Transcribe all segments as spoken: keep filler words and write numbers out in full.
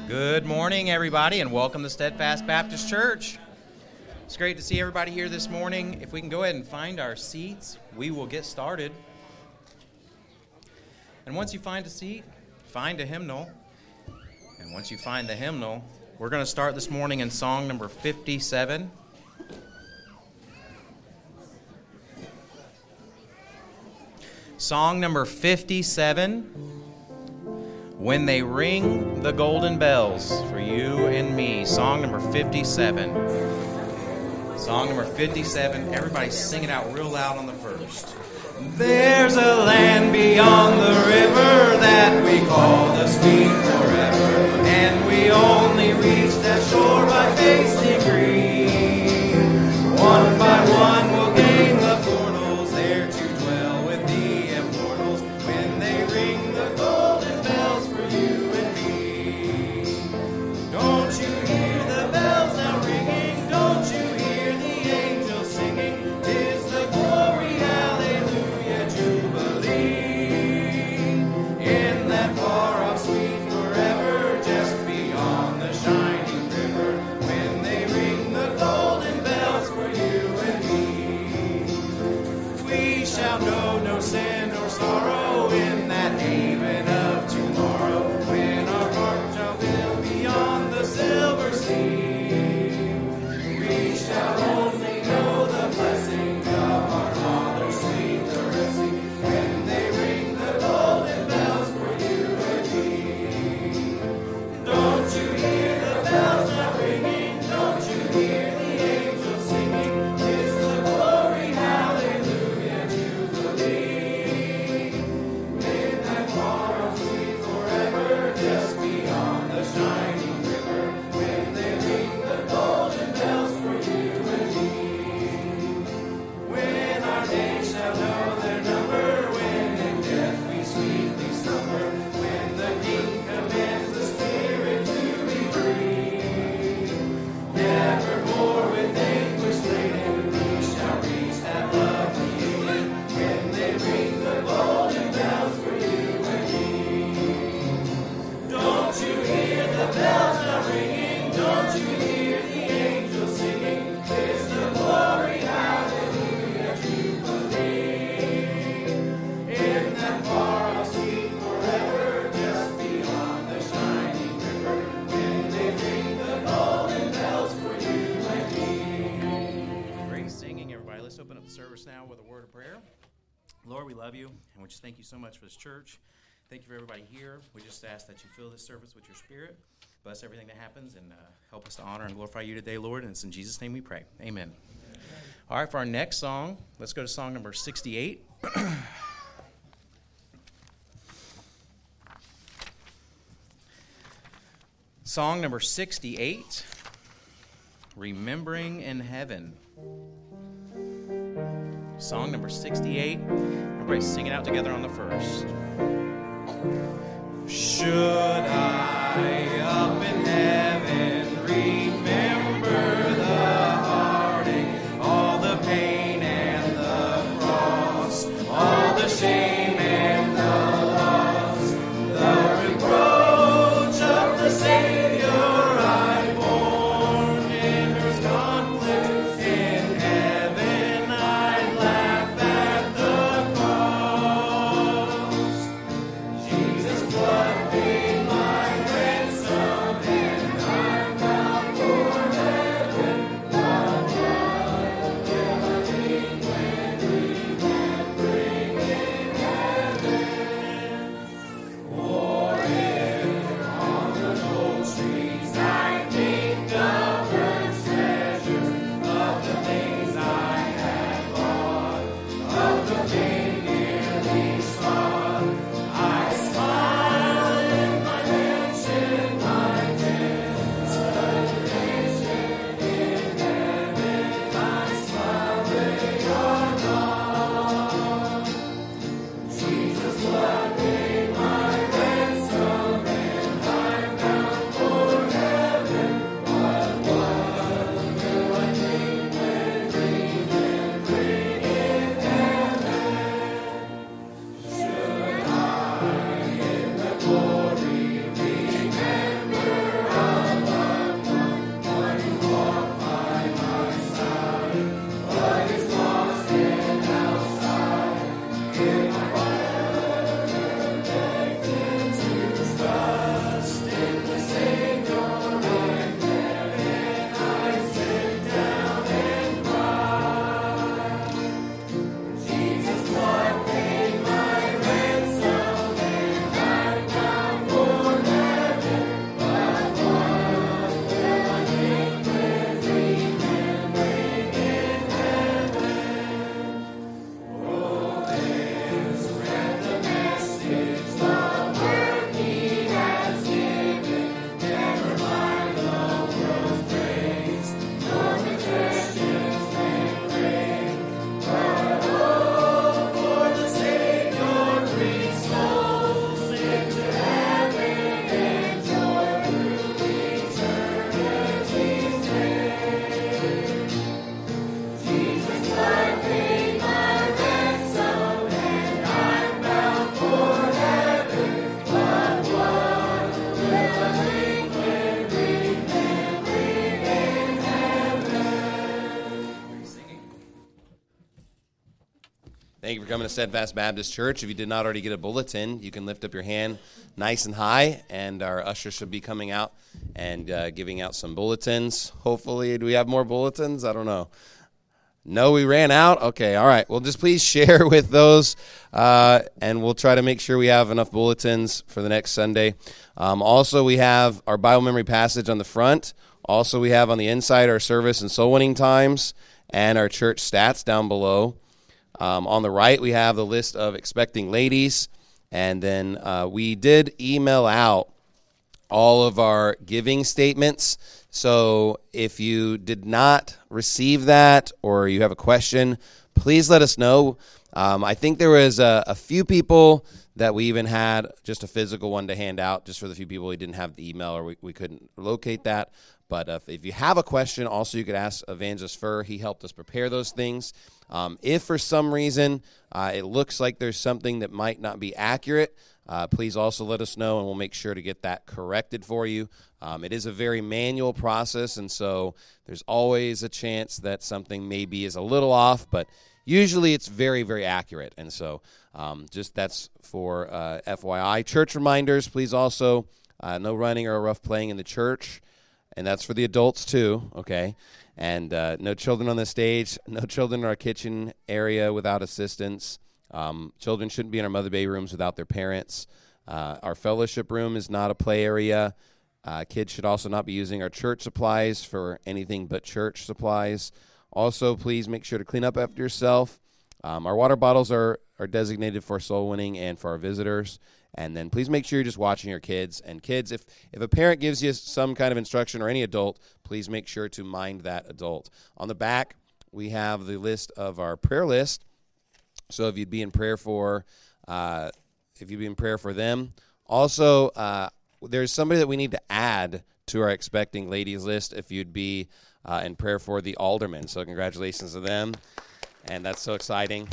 Good morning, everybody, and welcome to Steadfast Baptist Church. It's great to see everybody here this morning. If we can go ahead and find our seats, we will get started. And once you find a seat, find a hymnal. And once you find the hymnal, we're going to start this morning in song number fifty-seven. Song number fifty-seven. When They Ring the Golden Bells, for you and me. Song number fifty-seven. Song number fifty-seven. Everybody sing it out real loud on the first. There's a land beyond the river that we call the sweet forever, and we only reach that shore by faith's degree. One by one we'll gain the portals there to dwell with the immortals. When they ring the golden bells for you and me. Don't you hear the bells now ringing? Don't you hear the angels singing? 'Tis the glory, hallelujah, jubilee. In that far off sweet forever, just beyond the shining river, when they ring the golden bells for you and me. We shall know no sin or sorrow in that haven of tomorrow, when our hearts shall fill beyond the silver sea. We shall only know the blessing of our Father's sweet caressing, when they ring the golden bells for you and me. Don't you hear the bells now ringing? Don't you hear the angels singing? 'Tis the glory, hallelujah, jubilee. In that far off sweet forever, just beyond the shining river, when they ring the golden bells for you and me. When our days shall know their number, when in death we sweetly slumber, when the King commands the Spirit to be free, nevermore with anguish laden we shall reach that lovely union, when they ring the golden bells for you and me. Don't you hear the bells now ringing? Don't you hear the angels singing? 'Tis the glory, hallelujah, jubilee. In that far off sweet forever, just beyond the shining river, when they ring the golden bells for you and me. Great singing, everybody. Let's open up the service now with a word of prayer. Lord, we love you, and we just thank you so much for this church. Thank you for everybody here. We just ask that you fill this service with your spirit. Bless everything that happens, and uh, help us to honor and glorify you today, Lord. And it's in Jesus' name we pray. Amen. All right, for our next song, let's go to song number sixty-eight. Song number sixty-eight, Remembering in Heaven. Song number sixty-eight. Everybody sing it out together on the first. Should I up in heaven remember the heartache, all the pain and the cross, all the shame and the loss, the reproach of the Savior I borne, and whose conflict in heaven I'd laugh at the cross. Jesus' blood paid my Thank you for coming to Steadfast Baptist Church. If you did not already get a bulletin, you can lift up your hand nice and high, and our usher should be coming out and uh, giving out some bulletins. Hopefully, do we have more bulletins? I don't know. No, we ran out? Okay, all right. Well, just please share with those, uh, and we'll try to make sure we have enough bulletins for the next Sunday. Um, also, we have our Bible memory passage on the front. Also, we have on the inside our service and soul winning times and our church stats down below. Um, on the right, we have the list of expecting ladies, and then uh, we did email out all of our giving statements. So if you did not receive that or you have a question, please let us know. Um, I think there was a, a few people that we even had just a physical one to hand out, just for the few people who didn't have the email or we, we couldn't locate that. But if, if you have a question, also you could ask Evangelist Fur. He helped us prepare those things. Um, if for some reason uh, it looks like there's something that might not be accurate, uh, please also let us know, and we'll make sure to get that corrected for you. Um, it is a very manual process, and so there's always a chance that something maybe is a little off, but usually it's very, very accurate. And so um, just that's for uh, F Y I. Church reminders, please also, uh, no running or rough playing in the church. And that's for the adults, too, okay? And uh, no children on the stage, no children in our kitchen area without assistance. Um, children shouldn't be in our mother baby rooms without their parents. Uh, our fellowship room is not a play area. Uh, kids should also not be using our church supplies for anything but church supplies. Also, please make sure to clean up after yourself. Um, our water bottles are, are designated for soul winning and for our visitors. And then please make sure you're just watching your kids. And kids, if, if a parent gives you some kind of instruction or any adult, please make sure to mind that adult. On the back, we have the list of our prayer list. So if you'd be in prayer for, uh, if you'd be in prayer for them. Also, uh, there's somebody that we need to add to our expecting ladies list if you'd be uh, in prayer for the aldermen. So congratulations to them. And that's so exciting.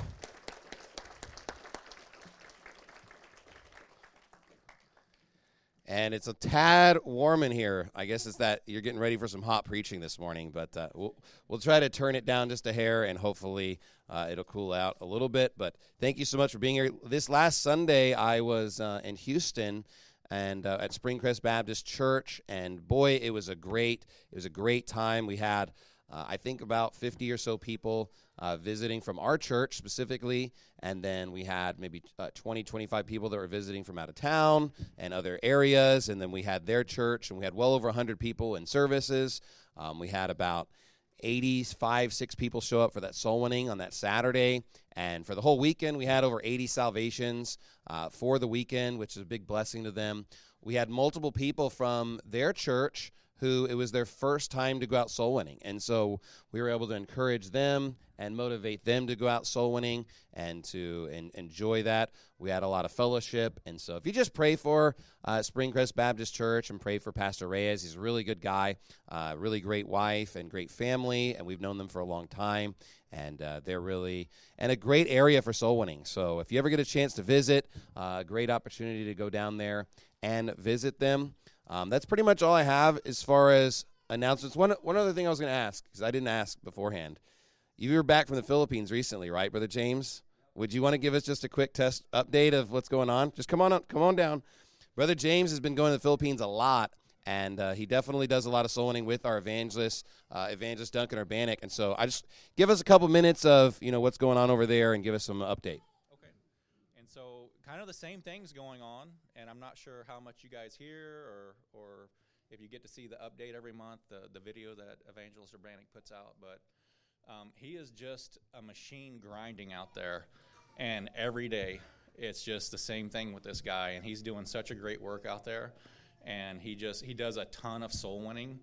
And it's a tad warm in here. I guess it's that you're getting ready for some hot preaching this morning, but uh, we'll we'll try to turn it down just a hair, and hopefully uh, it'll cool out a little bit. But thank you so much for being here. This last Sunday, I was uh, in Houston and uh, at Springcrest Baptist Church, and boy, it was a great it was a great time. We had uh, I think about fifty or so people uh, visiting from our church specifically. And then we had maybe uh, twenty, twenty-five people that were visiting from out of town and other areas. And then we had their church, and we had well over one hundred people in services. Um, we had about eighty-five, six people show up for that soul winning on that Saturday. And for the whole weekend, we had over eighty salvations uh, for the weekend, which is a big blessing to them. We had multiple people from their church who it was their first time to go out soul winning. And so we were able to encourage them and motivate them to go out soul winning and to and enjoy that. We had a lot of fellowship. And so if you just pray for uh, Springcrest Baptist Church and pray for Pastor Reyes, he's a really good guy, uh, really great wife and great family, and we've known them for a long time. And uh, they're really, and a great area for soul winning. So if you ever get a chance to visit, a uh, great opportunity to go down there and visit them. Um, that's pretty much all I have as far as announcements. One one other thing I was going to ask, because I didn't ask beforehand. You were back from the Philippines recently, right, Brother James? Would you want to give us just a quick test update of what's going on? Just come on up, come on down. Brother James has been going to the Philippines a lot, and uh, he definitely does a lot of soul winning with our evangelist, uh, Evangelist Duncan Urbanic. And so I just give us a couple minutes of you know what's going on over there and give us some update. Okay. And so kind of the same things going on, and I'm not sure how much you guys hear or or if you get to see the update every month, the, the video that Evangelist Urbanic puts out, but Um, he is just a machine grinding out there, and every day it's just the same thing with this guy, and he's doing such a great work out there, and he just he does a ton of soul winning,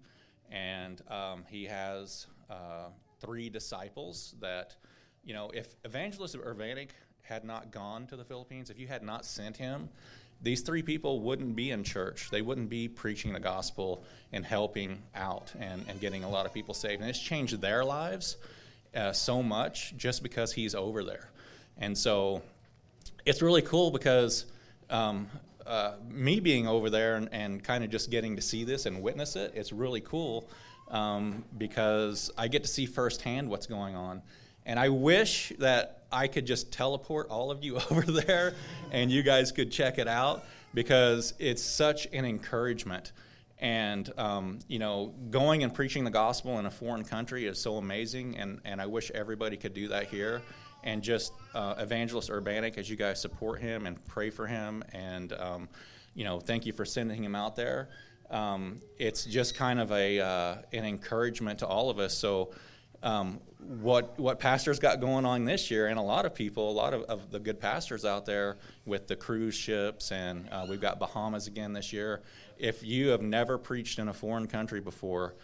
and um, he has uh, three disciples that, you know, if Evangelist Urbanic had not gone to the Philippines, if you had not sent him, these three people wouldn't be in church. They wouldn't be preaching the gospel and helping out and, and getting a lot of people saved. And it's changed their lives uh, so much just because he's over there. And so it's really cool because um, uh, me being over there and, and kind of just getting to see this and witness it, it's really cool um, because I get to see firsthand what's going on. And I wish that I could just teleport all of you over there and you guys could check it out, because it's such an encouragement. And, um, you know, going and preaching the gospel in a foreign country is so amazing, and, and I wish everybody could do that here. And just uh, Evangelist Urbanic, as you guys support him and pray for him, and, um, you know, thank you for sending him out there. Um, it's just kind of a uh, an encouragement to all of us. So um, what what pastors got going on this year, and a lot of people, a lot of, of the good pastors out there with the cruise ships, and uh, we've got Bahamas again this year. If you have never preached in a foreign country before,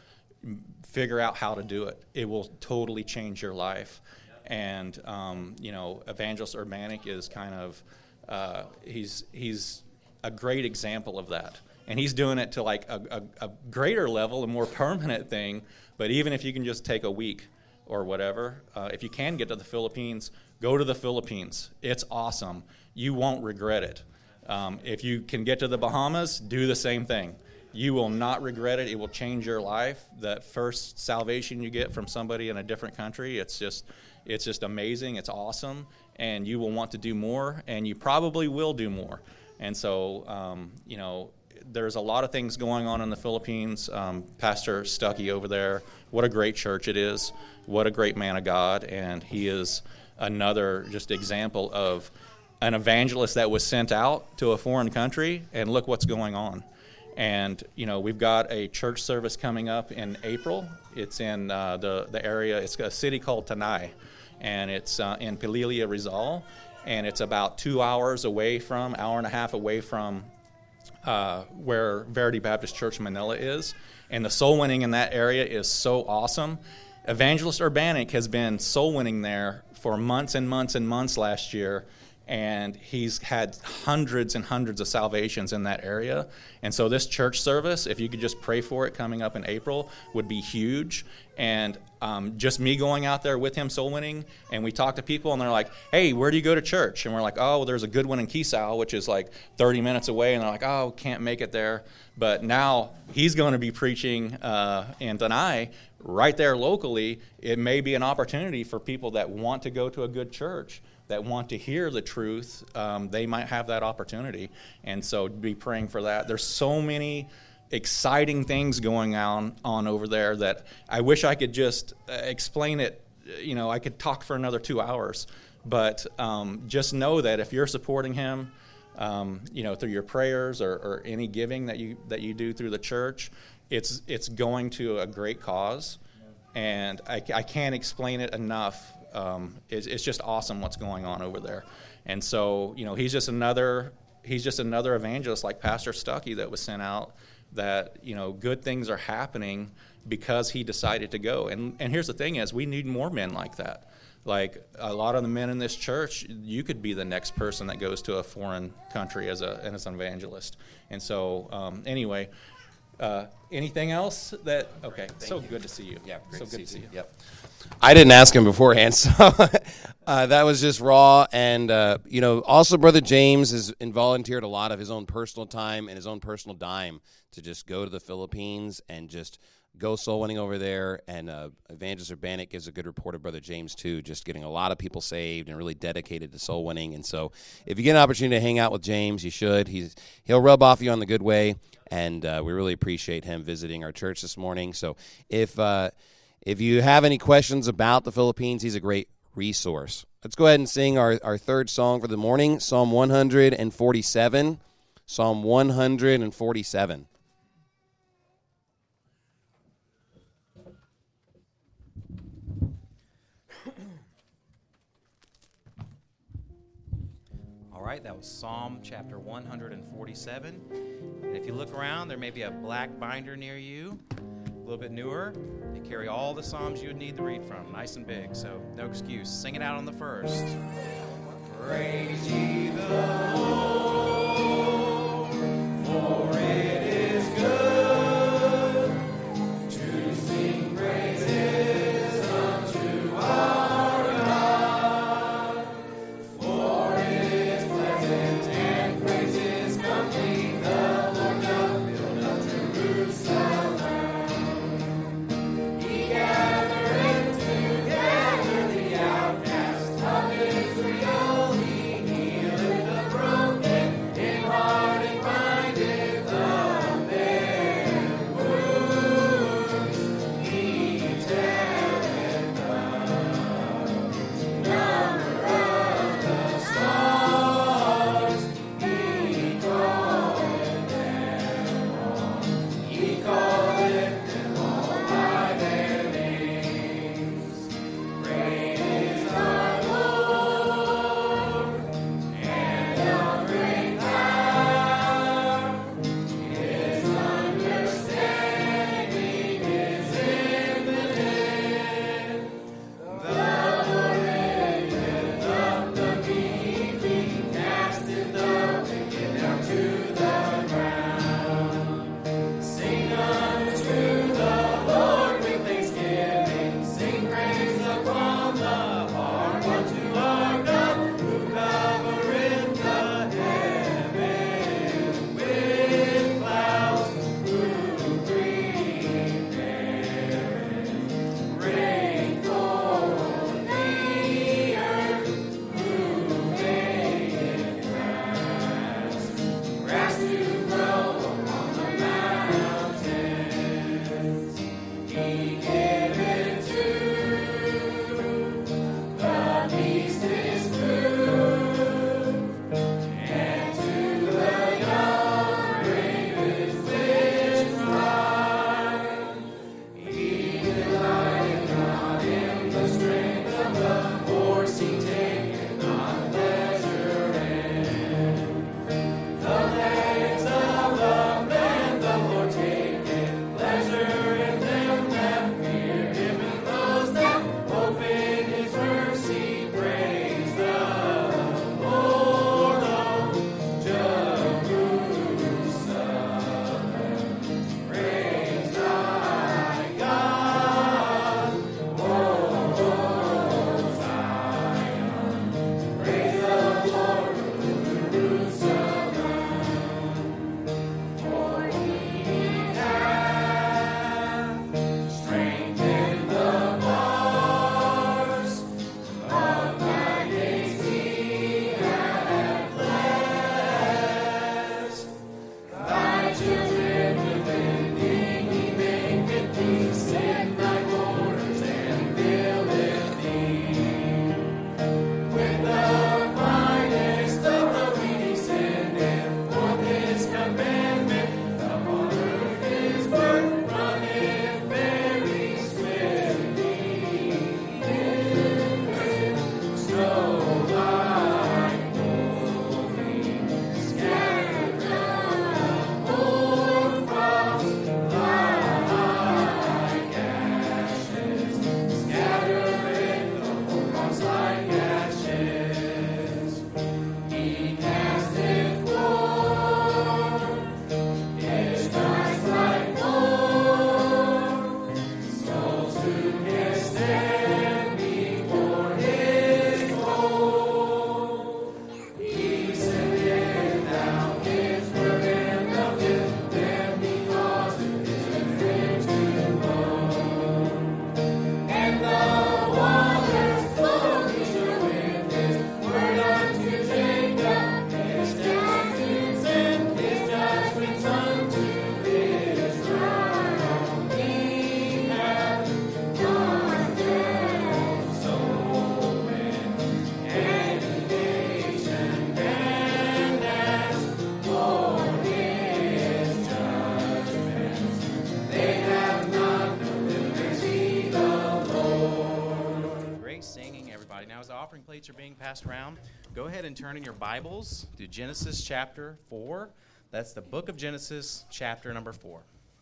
figure out how to do it. It will totally change your life. And, um, you know, Evangelist Urbanic is kind of, uh, he's he's a great example of that. And he's doing it to like a, a, a greater level, a more permanent thing. But even if you can just take a week or whatever, uh, if you can get to the Philippines, go to the Philippines. It's awesome. You won't regret it. Um, if you can get to the Bahamas, do the same thing. You will not regret it. It will change your life. That first salvation you get from somebody in a different country, it's just it's just amazing. It's awesome. And you will want to do more, and you probably will do more. And so, um, you know, there's a lot of things going on in the Philippines. Um, Pastor Stuckey over there, what a great church it is. What a great man of God. And he is another just example of an evangelist that was sent out to a foreign country, and look what's going on. And, you know, we've got a church service coming up in April. It's in uh, the, the area, it's a city called Tanay, and it's uh, in Pililla, Rizal, and it's about two hours away from, hour and a half away from uh, where Verity Baptist Church Manila is. And the soul winning in that area is so awesome. Evangelist Urbanic has been soul winning there for months and months and months last year, and he's had hundreds and hundreds of salvations in that area. And so this church service, if you could just pray for it coming up in April, would be huge. And um, just me going out there with him soul winning, and we talk to people, and they're like, hey, where do you go to church? And we're like, oh, well, there's a good one in Quezao, which is like thirty minutes away. And they're like, oh, can't make it there. But now he's going to be preaching uh, in Tanay right there locally. It may be an opportunity for people that want to go to a good church, that want to hear the truth. Um, they might have that opportunity. And so be praying for that. There's so many exciting things going on, on over there that I wish I could just uh, explain it. You know, I could talk for another two hours. But um, just know that if you're supporting him, um, you know, through your prayers or, or any giving that you that you do through the church, it's it's going to a great cause. And I, I can't explain it enough. Um, it's, it's just awesome what's going on over there. And so, you know, he's just another he's just another evangelist like Pastor Stuckey that was sent out, that, you know, good things are happening because he decided to go. And and here's the thing is, we need more men like that. Like a lot of the men in this church, you could be the next person that goes to a foreign country as a as an evangelist. And so, um, anyway, uh, anything else that? Okay, Thank so you. good to see you. Yeah, great so to good see to see you. you. Yep. I didn't ask him beforehand, so uh, that was just raw. And, uh, you know, also Brother James has volunteered a lot of his own personal time and his own personal dime to just go to the Philippines and just go soul winning over there. And uh, Evangelist Urbanic gives a good report of Brother James, too, just getting a lot of people saved and really dedicated to soul winning. And so if you get an opportunity to hang out with James, you should. He's He'll rub off you on the good way, and uh, we really appreciate him visiting our church this morning. So if uh, if you have any questions about the Philippines, he's a great resource. Let's go ahead and sing our, our third song for the morning, Psalm one forty-seven. Psalm one forty-seven. All right, that was Psalm chapter one forty-seven. And if you look around, there may be a black binder near you, a little bit newer. They carry all the Psalms you would need to read from, nice and big, so no excuse. Sing it out on the first. Praise ye the Lord, for it is good to sing praises unto our God. For it is pleasant and praises complete, the Lord doth build up Jerusalem. He gathereth together the are being passed around, go ahead and turn in your Bibles to Genesis chapter four. That's the book of Genesis, chapter number four.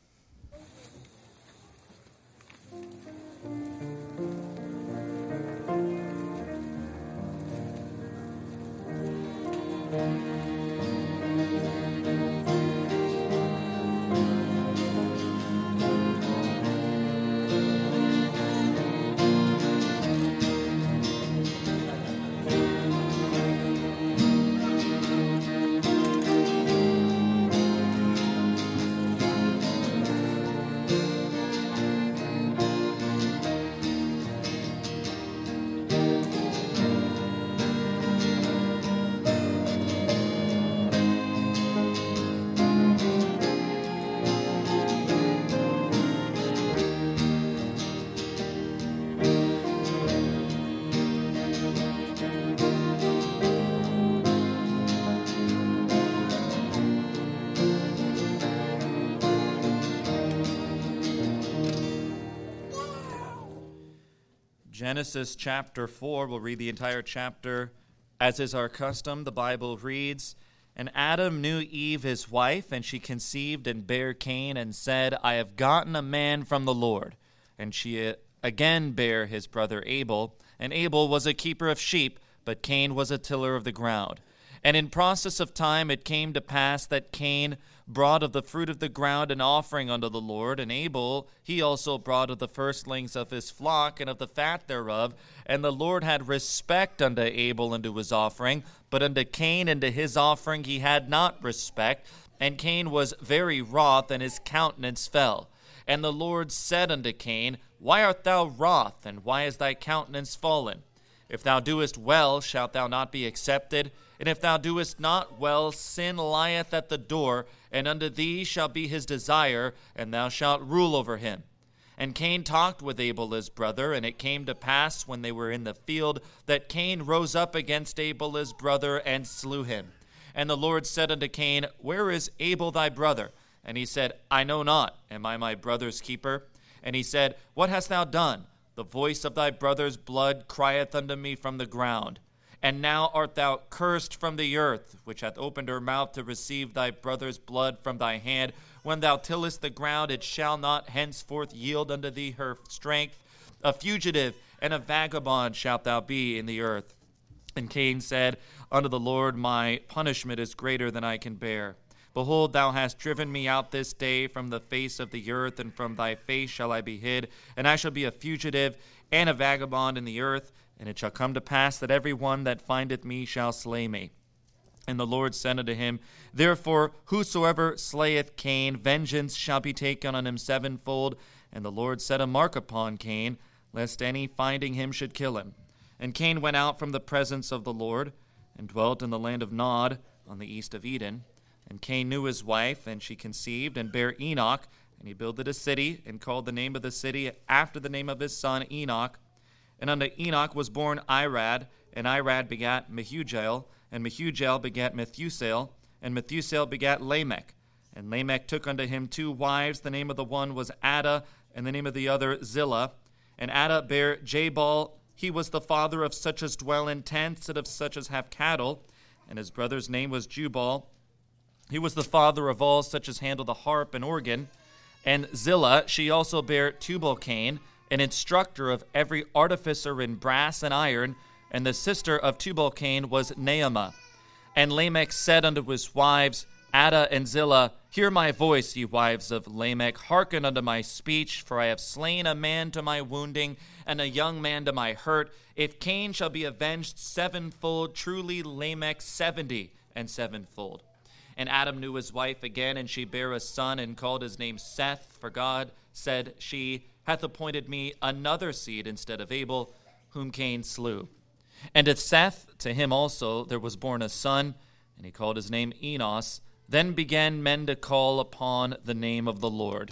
Genesis chapter four, we'll read the entire chapter. As is our custom, the Bible reads, "And Adam knew Eve his wife, and she conceived and bare Cain, and said, I have gotten a man from the Lord. And she again bare his brother Abel. And Abel was a keeper of sheep, but Cain was a tiller of the ground. And in process of time it came to pass that Cain brought of the fruit of the ground an offering unto the Lord, and Abel he also brought of the firstlings of his flock and of the fat thereof. And the Lord had respect unto Abel and to his offering, but unto Cain and to his offering he had not respect. And Cain was very wroth, and his countenance fell. And the Lord said unto Cain, Why art thou wroth, and why is thy countenance fallen? If thou doest well, shalt thou not be accepted? And if thou doest not well, sin lieth at the door, and unto thee shall be his desire, and thou shalt rule over him. And Cain talked with Abel his brother, and it came to pass, when they were in the field, that Cain rose up against Abel his brother, and slew him. And the Lord said unto Cain, Where is Abel thy brother? And he said, I know not. Am I my brother's keeper? And he said, What hast thou done? The voice of thy brother's blood crieth unto me from the ground. And now art thou cursed from the earth, which hath opened her mouth to receive thy brother's blood from thy hand. When thou tillest the ground, it shall not henceforth yield unto thee her strength. A fugitive and a vagabond shalt thou be in the earth. And Cain said unto the Lord, My punishment is greater than I can bear. Behold, thou hast driven me out this day from the face of the earth, and from thy face shall I be hid, and I shall be a fugitive and a vagabond in the earth. And it shall come to pass that every one that findeth me shall slay me. And the Lord said unto him, Therefore whosoever slayeth Cain, vengeance shall be taken on him sevenfold. And the Lord set a mark upon Cain, lest any finding him should kill him. And Cain went out from the presence of the Lord, and dwelt in the land of Nod, on the east of Eden. And Cain knew his wife, and she conceived, and bare Enoch. And he builded a city, and called the name of the city after the name of his son Enoch. And unto Enoch was born Irad, and Irad begat Mehujael, and Mehujael begat Methusael, and Methusael begat Lamech. And Lamech took unto him two wives. The name of the one was Ada, and the name of the other Zillah. And Ada bare Jabal. He was the father of such as dwell in tents, and of such as have cattle. And his brother's name was Jubal. He was the father of all such as handle the harp and organ. And Zillah, she also bare Tubal-Cain, an instructor of every artificer in brass and iron, and the sister of Tubal-Cain was Naamah. And Lamech said unto his wives, Ada and Zillah, Hear my voice, ye wives of Lamech, hearken unto my speech, for I have slain a man to my wounding, and a young man to my hurt. If Cain shall be avenged sevenfold, truly Lamech seventy and sevenfold. And Adam knew his wife again, and she bare a son, and called his name Seth, for God, said she, hath appointed me another seed instead of Abel, whom Cain slew. And to Seth, to him also there was born a son, and he called his name Enos. Then began men to call upon the name of the Lord.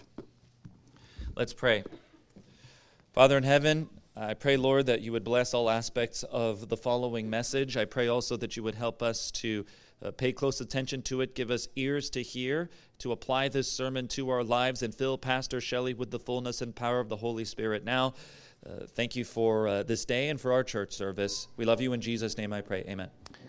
Let's pray. Father in heaven, I pray, Lord, that you would bless all aspects of the following message. I pray also that you would help us to uh, pay close attention to it, give us ears to hear, to apply this sermon to our lives, and fill Pastor Shelley with the fullness and power of the Holy Spirit now, uh, thank you for uh, this day and for our church service. We love you. In Jesus' name I pray. Amen.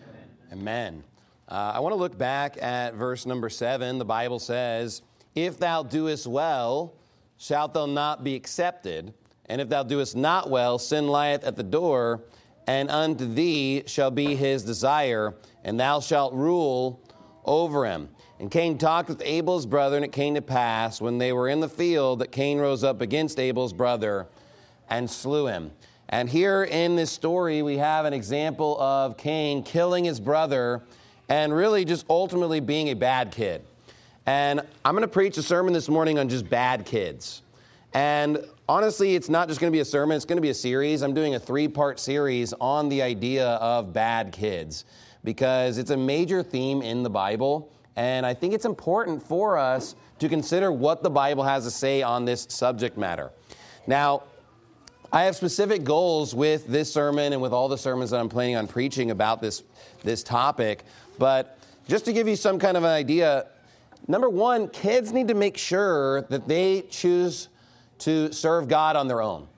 Amen. Uh, I want to look back at verse number seven. The Bible says, if thou doest well, shalt thou not be accepted. And if thou doest not well, sin lieth at the door, and unto thee shall be his desire, and thou shalt rule over him. And Cain talked with Abel's brother, and it came to pass, when they were in the field, that Cain rose up against Abel's brother and slew him. And here in this story, we have an example of Cain killing his brother and really just ultimately being a bad kid. And I'm going to preach a sermon this morning on just bad kids. And honestly, it's not just going to be a sermon, it's going to be a series. I'm doing a three-part series on the idea of bad kids because it's a major theme in the Bible, and I think it's important for us to consider what the Bible has to say on this subject matter. Now, I have specific goals with this sermon and with all the sermons that I'm planning on preaching about this, this topic, but just to give you some kind of an idea, number one, kids need to make sure that they choose to serve God on their own.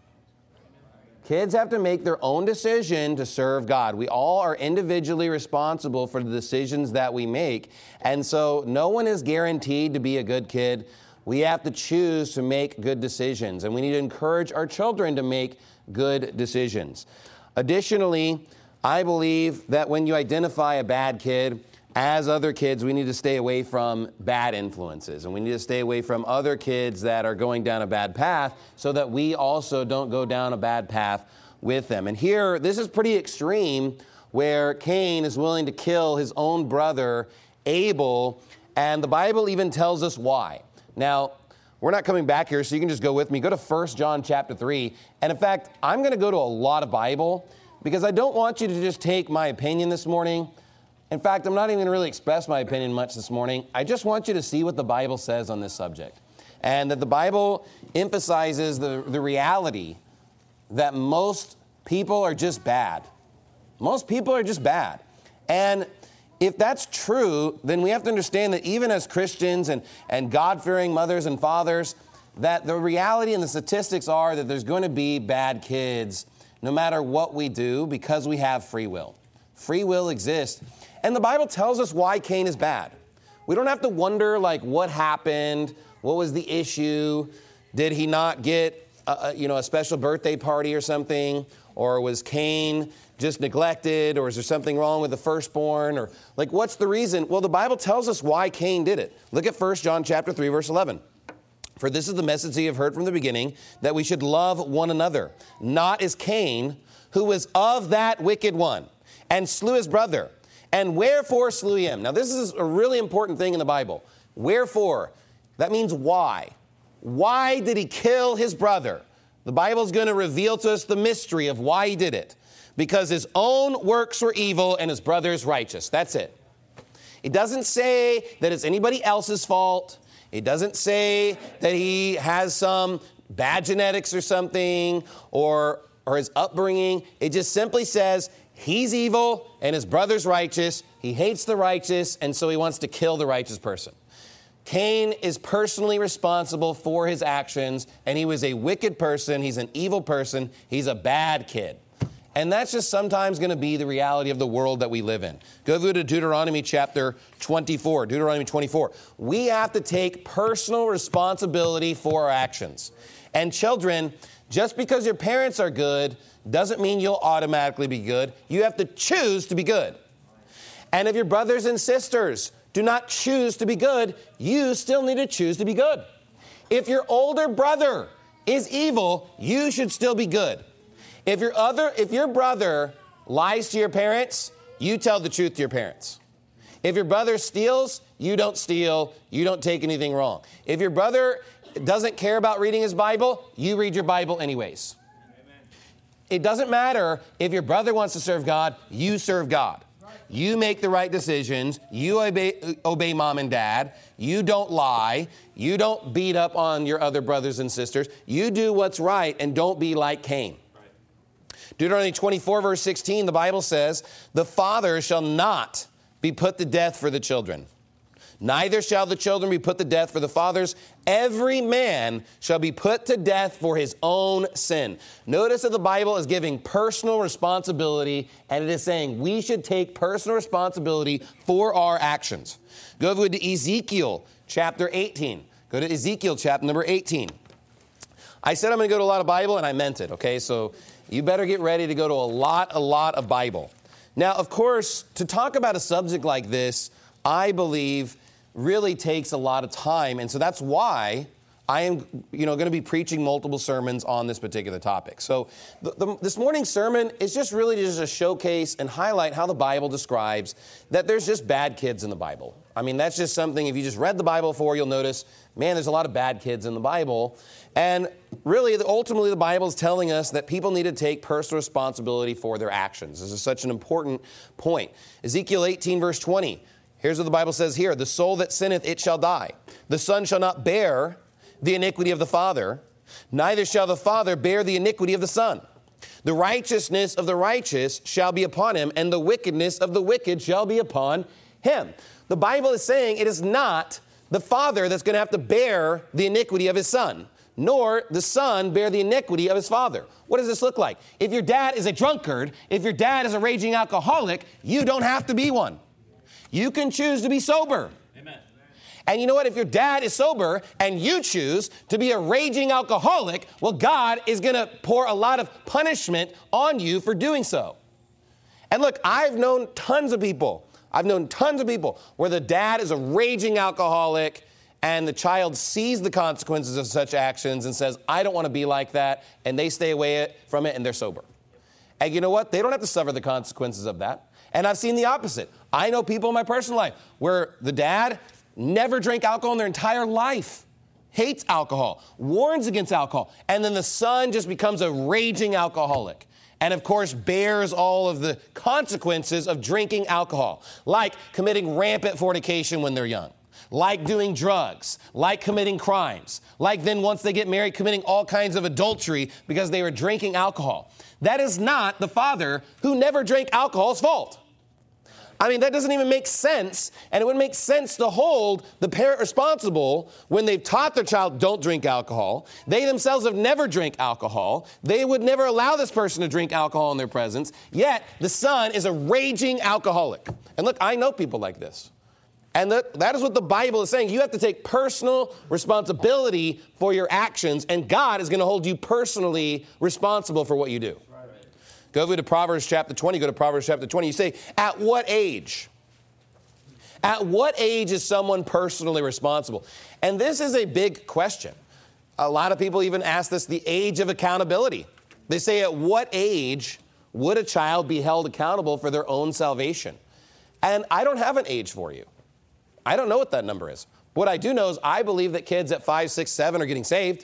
Kids have to make their own decision to serve God. We all are individually responsible for the decisions that we make. And so no one is guaranteed to be a good kid. We have to choose to make good decisions. And we need to encourage our children to make good decisions. Additionally, I believe that when you identify a bad kid, as other kids, we need to stay away from bad influences, and we need to stay away from other kids that are going down a bad path so that we also don't go down a bad path with them. And here, this is pretty extreme, where Cain is willing to kill his own brother, Abel, and the Bible even tells us why. Now, we're not coming back here, so you can just go with me. Go to First John chapter three, and in fact, I'm going to go to a lot of Bible because I don't want you to just take my opinion this morning. In fact, I'm not even going to really express my opinion much this morning. I just want you to see what the Bible says on this subject. And that the Bible emphasizes the, the reality that most people are just bad. Most people are just bad. And if that's true, then we have to understand that even as Christians and, and God-fearing mothers and fathers, that the reality and the statistics are that there's going to be bad kids no matter what we do because we have free will. Free will exists. And the Bible tells us why Cain is bad. We don't have to wonder, like, what happened? What was the issue? Did he not get, a, a, you know, a special birthday party or something? Or was Cain just neglected? Or is there something wrong with the firstborn? Or, like, what's the reason? Well, the Bible tells us why Cain did it. Look at First John chapter three, verse eleven. For this is the message you have heard from the beginning, that we should love one another, not as Cain, who was of that wicked one, and slew his brother. And wherefore slew him? Now, this is a really important thing in the Bible. Wherefore? That means why. Why did he kill his brother? The Bible's going to reveal to us the mystery of why he did it. Because his own works were evil and his brother's righteous. That's it. It doesn't say that it's anybody else's fault. It doesn't say that he has some bad genetics or something or, or his upbringing. It just simply says he's evil and his brother's righteous. He hates the righteous, and so he wants to kill the righteous person. Cain is personally responsible for his actions, and he was a wicked person. He's an evil person. He's a bad kid. And that's just sometimes going to be the reality of the world that we live in. Go through to Deuteronomy chapter twenty-four. Deuteronomy twenty-four. We have to take personal responsibility for our actions. And children, just because your parents are good doesn't mean you'll automatically be good. You have to choose to be good. And if your brothers and sisters do not choose to be good, you still need to choose to be good. If your older brother is evil, you should still be good. If your other, if your brother lies to your parents, you tell the truth to your parents. If your brother steals, you don't steal. You don't take anything wrong. If your brother doesn't care about reading his Bible, you read your Bible anyways. Amen. It doesn't matter if your brother wants to serve God, you serve God. You make the right decisions. You obey, obey mom and dad. You don't lie. You don't beat up on your other brothers and sisters. You do what's right and don't be like Cain. Deuteronomy twenty-four, verse sixteen, the Bible says, the father shall not be put to death for the children, Neither shall the children be put to death for the fathers. Every man shall be put to death for his own sin. Notice that the Bible is giving personal responsibility, and it is saying we should take personal responsibility for our actions. Go over to Ezekiel chapter eighteen. Go to Ezekiel chapter number eighteen. I said I'm going to go to a lot of Bible, and I meant it, okay? So you better get ready to go to a lot, a lot of Bible. Now, of course, to talk about a subject like this, I believe really takes a lot of time. And so that's why I am, you know, going to be preaching multiple sermons on this particular topic. So the, the, this morning's sermon is just really just a showcase and highlight how the Bible describes that there's just bad kids in the Bible. I mean, that's just something, if you just read the Bible before, you'll notice, man, there's a lot of bad kids in the Bible. And really, ultimately, the Bible is telling us that people need to take personal responsibility for their actions. This is such an important point. Ezekiel eighteen, verse twenty. Here's what the Bible says here. The soul that sinneth, it shall die. The son shall not bear the iniquity of the father, neither shall the father bear the iniquity of the son. The righteousness of the righteous shall be upon him, and the wickedness of the wicked shall be upon him. The Bible is saying it is not the father that's going to have to bear the iniquity of his son, nor the son bear the iniquity of his father. What does this look like? If your dad is a drunkard, if your dad is a raging alcoholic, you don't have to be one. You can choose to be sober. Amen. And you know what? If your dad is sober and you choose to be a raging alcoholic, well, God is going to pour a lot of punishment on you for doing so. And look, I've known tons of people. I've known tons of people where the dad is a raging alcoholic and the child sees the consequences of such actions and says, I don't want to be like that. And they stay away from it and they're sober. And you know what? They don't have to suffer the consequences of that. And I've seen the opposite. I know people in my personal life where the dad never drank alcohol in their entire life, hates alcohol, warns against alcohol, and then the son just becomes a raging alcoholic. And of course, bears all of the consequences of drinking alcohol, like committing rampant fornication when they're young, like doing drugs, like committing crimes, like then once they get married, committing all kinds of adultery because they were drinking alcohol. That is not the father who never drank alcohol's fault. I mean, that doesn't even make sense, and it would make sense to hold the parent responsible when they've taught their child don't drink alcohol. They themselves have never drank alcohol. They would never allow this person to drink alcohol in their presence, yet the son is a raging alcoholic. And look, I know people like this. And that, that is what the Bible is saying. You have to take personal responsibility for your actions, and God is going to hold you personally responsible for what you do. Go over to Proverbs chapter twenty. Go to Proverbs chapter twenty. You say, at what age? At what age is someone personally responsible? And this is a big question. A lot of people even ask this, the age of accountability. They say, at what age would a child be held accountable for their own salvation? And I don't have an age for you. I don't know what that number is. What I do know is I believe that kids at five, six, seven are getting saved.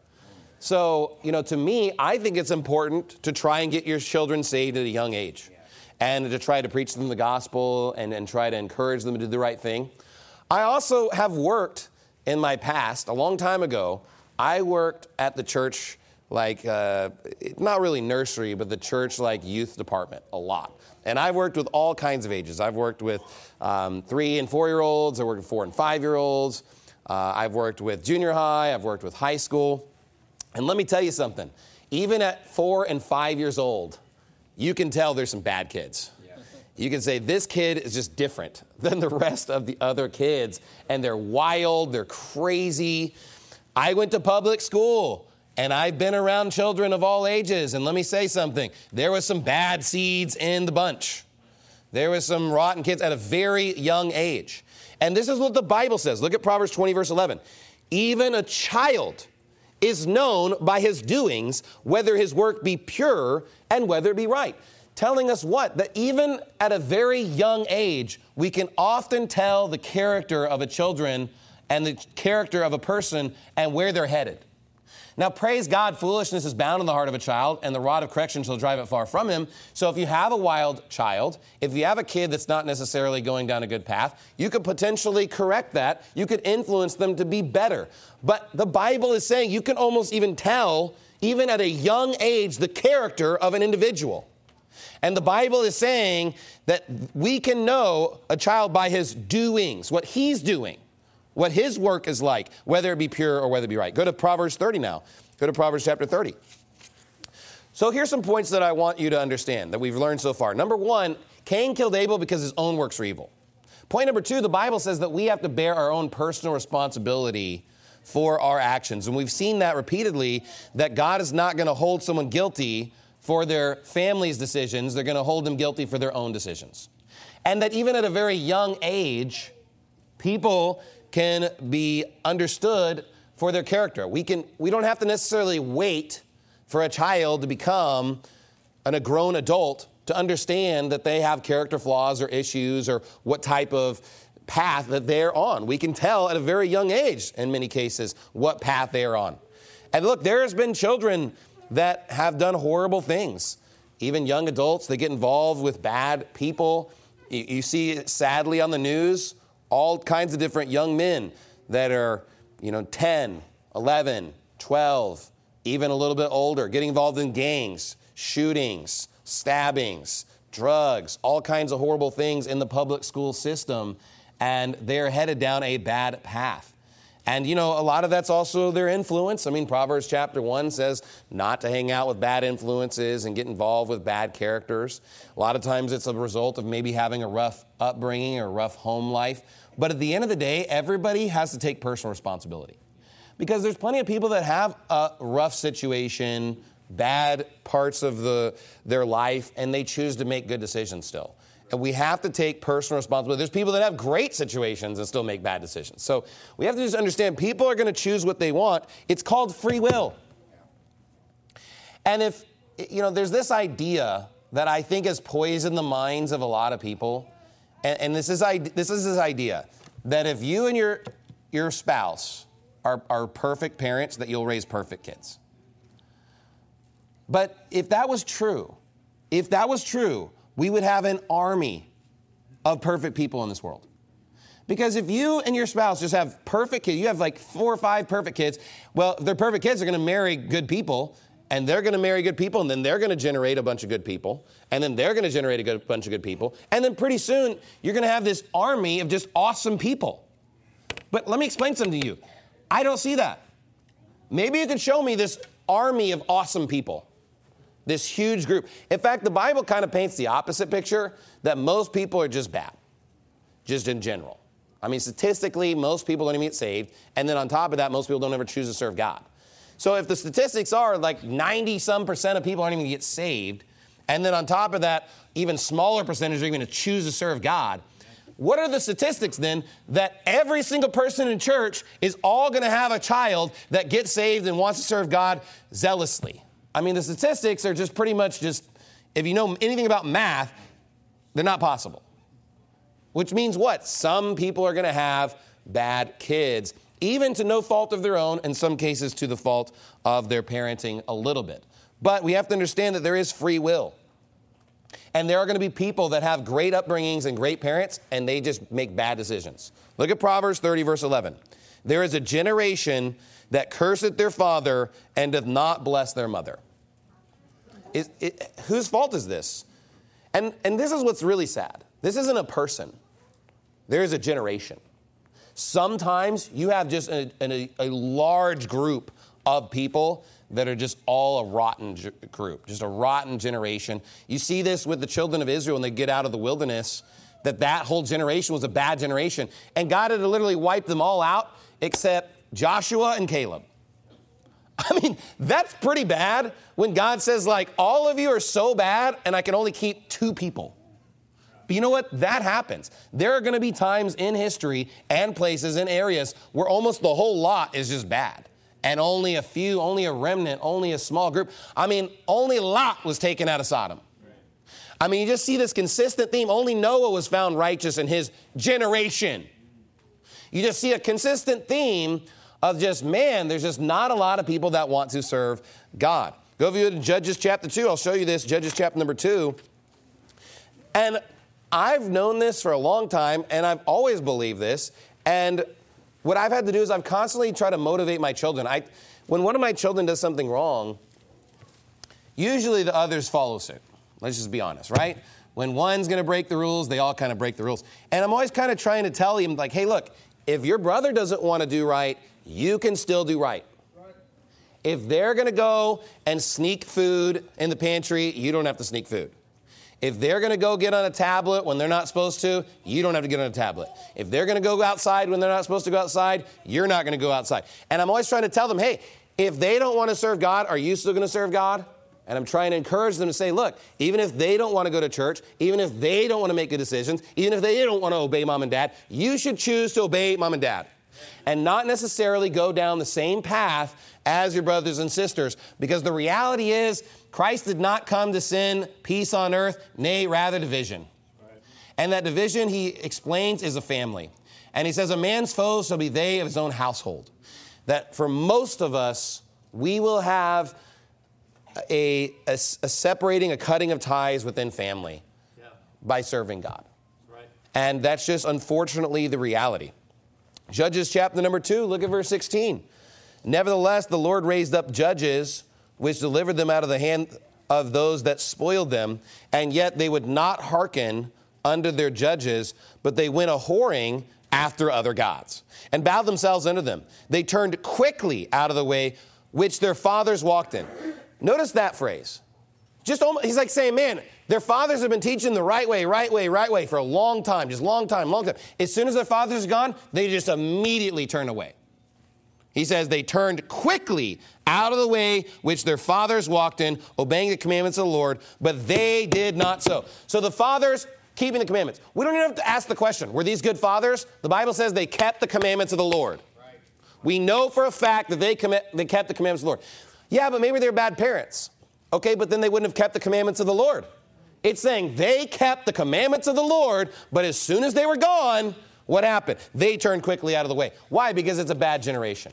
So, you know, to me, I think it's important to try and get your children saved at a young age and to try to preach them the gospel and, and try to encourage them to do the right thing. I also have worked in my past, a long time ago, I worked at the church, like, uh, not really nursery, but the church, like, youth department a lot. And I've worked with all kinds of ages. I've worked with um, three- and four-year-olds. I've worked with four- and five-year-olds. Uh, I've worked with junior high. I've worked with high school. And let me tell you something. Even at four and five years old, you can tell there's some bad kids. Yeah. You can say, this kid is just different than the rest of the other kids. And they're wild. They're crazy. I went to public school. And I've been around children of all ages. And let me say something. There was some bad seeds in the bunch. There was some rotten kids at a very young age. And this is what the Bible says. Look at Proverbs twenty, verse eleven. Even a child is known by his doings, whether his work be pure and whether it be right. Telling us what? That even at a very young age, we can often tell the character of a children and the character of a person and where they're headed. Now, praise God, foolishness is bound in the heart of a child, and the rod of correction shall drive it far from him. So if you have a wild child, if you have a kid that's not necessarily going down a good path, you could potentially correct that. You could influence them to be better. But the Bible is saying you can almost even tell, even at a young age, the character of an individual. And the Bible is saying that we can know a child by his doings, what he's doing, what his work is like, whether it be pure or whether it be right. Go to Proverbs thirty now. Go to Proverbs chapter thirty. So here's some points that I want you to understand that we've learned so far. Number one, Cain killed Abel because his own works were evil. Point number two, the Bible says that we have to bear our own personal responsibility for our actions. And we've seen that repeatedly, that God is not going to hold someone guilty for their family's decisions. They're going to hold them guilty for their own decisions. And that even at a very young age, people can be understood for their character. We can, we don't have to necessarily wait for a child to become an, a grown adult to understand that they have character flaws or issues or what type of path that they're on. We can tell at a very young age, in many cases, what path they are on. And look, there has been children that have done horrible things. Even young adults, they get involved with bad people. You, you see, sadly, on the news, all kinds of different young men that are, you know, ten, eleven, twelve, even a little bit older, getting involved in gangs, shootings, stabbings, drugs, all kinds of horrible things in the public school system, and they're headed down a bad path. And, you know, a lot of that's also their influence. I mean, Proverbs chapter one says not to hang out with bad influences and get involved with bad characters. A lot of times it's a result of maybe having a rough upbringing or a rough home life. But at the end of the day, everybody has to take personal responsibility. Because there's plenty of people that have a rough situation, bad parts of the their life, and they choose to make good decisions still. And we have to take personal responsibility. There's people that have great situations and still make bad decisions. So we have to just understand people are going to choose what they want. It's called free will. And if, you know, there's this idea that I think has poisoned the minds of a lot of people. And, and this is this is this idea that if you and your your spouse are, are perfect parents, that you'll raise perfect kids. But if that was true, if that was true, we would have an army of perfect people in this world. Because if you and your spouse just have perfect kids, you have like four or five perfect kids, well, if they're perfect kids, they're going to marry good people, and they're going to marry good people, and then they're going to generate a bunch of good people, and then they're going to generate a good bunch of good people, and then pretty soon you're going to have this army of just awesome people. But let me explain something to you. I don't see that. Maybe you could show me this army of awesome people. This huge group. In fact, the Bible kind of paints the opposite picture, that most people are just bad, just in general. I mean, statistically, most people don't even get saved. And then on top of that, most people don't ever choose to serve God. So if the statistics are like ninety some percent of people aren't even going to get saved, and then on top of that, even smaller percentage are going to choose to serve God, what are the statistics then that every single person in church is all going to have a child that gets saved and wants to serve God zealously? I mean, the statistics are just pretty much just, if you know anything about math, they're not possible. Which means what? Some people are going to have bad kids, even to no fault of their own, in some cases to the fault of their parenting a little bit. But we have to understand that there is free will. And there are going to be people that have great upbringings and great parents, and they just make bad decisions. Look at Proverbs thirty, verse eleven. There is a generation that curseth their father and doth not bless their mother. It, it, whose fault is this? And, and this is what's really sad. This isn't a person. There is a generation. Sometimes you have just a, a, a large group of people that are just all a rotten group, just a rotten generation. You see this with the children of Israel when they get out of the wilderness, that that whole generation was a bad generation. And God had to literally wipe them all out except Joshua and Caleb. I mean, that's pretty bad when God says, like, all of you are so bad and I can only keep two people. But you know what? That happens. There are going to be times in history and places and areas where almost the whole lot is just bad. And only a few, only a remnant, only a small group. I mean, only Lot was taken out of Sodom. I mean, you just see this consistent theme. Only Noah was found righteous in his generation. You just see a consistent theme of just, man, there's just not a lot of people that want to serve God. Go over to Judges chapter two. I'll show you this, Judges chapter number two. And I've known this for a long time, and I've always believed this. And what I've had to do is I've constantly tried to motivate my children. I, when one of my children does something wrong, usually the others follow suit. Let's just be honest, right? When one's going to break the rules, they all kind of break the rules. And I'm always kind of trying to tell him, like, hey, look, if your brother doesn't want to do right, you can still do right. right. If they're going to go and sneak food in the pantry, you don't have to sneak food. If they're going to go get on a tablet when they're not supposed to, you don't have to get on a tablet. If they're going to go outside when they're not supposed to go outside, you're not going to go outside. And I'm always trying to tell them, hey, if they don't want to serve God, are you still going to serve God? And I'm trying to encourage them to say, look, even if they don't want to go to church, even if they don't want to make good decisions, even if they don't want to obey mom and dad, you should choose to obey mom and dad and not necessarily go down the same path as your brothers and sisters. Because the reality is, Christ did not come to send peace on earth, nay, rather division. Right. And that division, he explains, is a family. And he says, a man's foes shall be they of his own household. That for most of us, we will have a, a, a separating, a cutting of ties within family yeah. by serving God. Right. And that's just, unfortunately, the reality. Judges chapter number two, look at verse sixteen. Nevertheless, the Lord raised up judges which delivered them out of the hand of those that spoiled them, and yet they would not hearken unto their judges, but they went a-whoring after other gods, and bowed themselves unto them. They turned quickly out of the way which their fathers walked in. Notice that phrase. Just almost, he's like saying, man, their fathers have been teaching the right way, right way, right way for a long time, just long time, long time. As soon as their fathers are gone, they just immediately turn away. He says they turned quickly out of the way which their fathers walked in, obeying the commandments of the Lord, but they did not so. So the fathers keeping the commandments. We don't even have to ask the question, were these good fathers? The Bible says they kept the commandments of the Lord. Right. We know for a fact that they, commit, they kept the commandments of the Lord. Yeah, but maybe they're bad parents. Okay, but then they wouldn't have kept the commandments of the Lord. It's saying they kept the commandments of the Lord, but as soon as they were gone, what happened? They turned quickly out of the way. Why? Because it's a bad generation.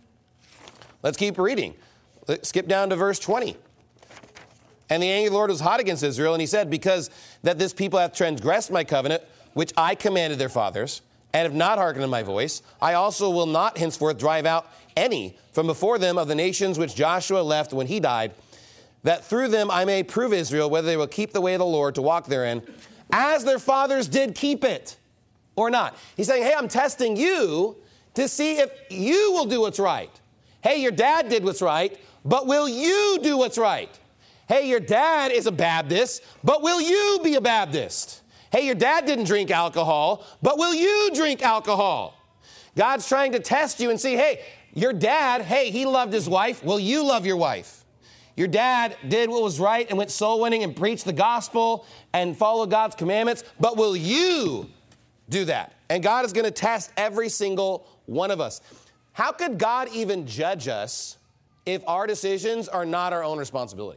Let's keep reading. Let's skip down to verse twenty. And the anger of the Lord was hot against Israel, and he said, because that this people hath transgressed my covenant, which I commanded their fathers, and have not hearkened to my voice, I also will not henceforth drive out any from before them of the nations which Joshua left when he died, that through them I may prove Israel whether they will keep the way of the Lord to walk therein, as their fathers did keep it, or not. He's saying, hey, I'm testing you to see if you will do what's right. Hey, your dad did what's right, but will you do what's right? Hey, your dad is a Baptist, but will you be a Baptist? Hey, your dad didn't drink alcohol, but will you drink alcohol? God's trying to test you and see, hey, your dad, hey, he loved his wife. Will you love your wife? Your dad did what was right and went soul winning and preached the gospel and followed God's commandments, but will you do that? And God is going to test every single one of us. How could God even judge us if our decisions are not our own responsibility?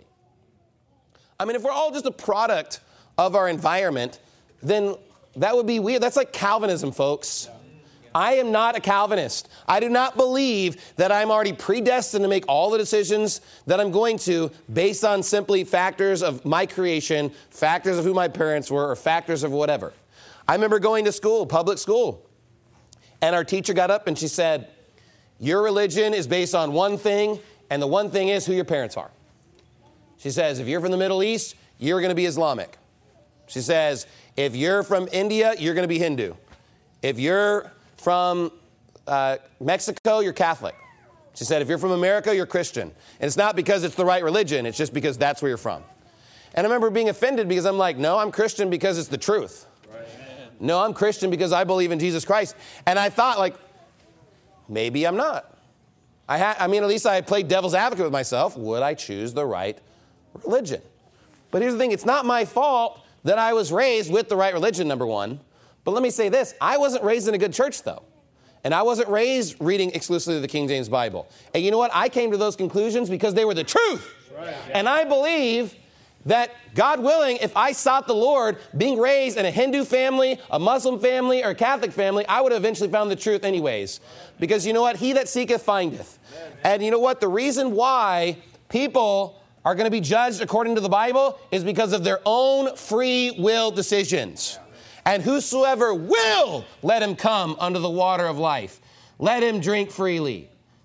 I mean, if we're all just a product of our environment, then that would be weird. That's like Calvinism, folks. I am not a Calvinist. I do not believe that I'm already predestined to make all the decisions that I'm going to based on simply factors of my creation, factors of who my parents were, or factors of whatever. I remember going to school, public school, and our teacher got up and she said, your religion is based on one thing, and the one thing is who your parents are. She says, if you're from the Middle East, you're going to be Islamic. She says, if you're from India, you're going to be Hindu. If you're from uh, Mexico, you're Catholic. She said, if you're from America, you're Christian. And it's not because it's the right religion. It's just because that's where you're from. And I remember being offended because I'm like, no, I'm Christian because it's the truth. Right. No, I'm Christian because I believe in Jesus Christ. And I thought, like, maybe I'm not. I, ha- I mean, at least I played devil's advocate with myself. Would I choose the right religion? But here's the thing. It's not my fault that I was raised with the right religion, number one. But let me say this. I wasn't raised in a good church, though. And I wasn't raised reading exclusively the King James Bible. And you know what? I came to those conclusions because they were the truth. Right. And I believe that, God willing, if I sought the Lord, being raised in a Hindu family, a Muslim family, or a Catholic family, I would have eventually found the truth anyways. Because you know what? He that seeketh findeth. And you know what? The reason why people are going to be judged according to the Bible is because of their own free will decisions. And whosoever will, let him come unto the water of life. Let him drink freely.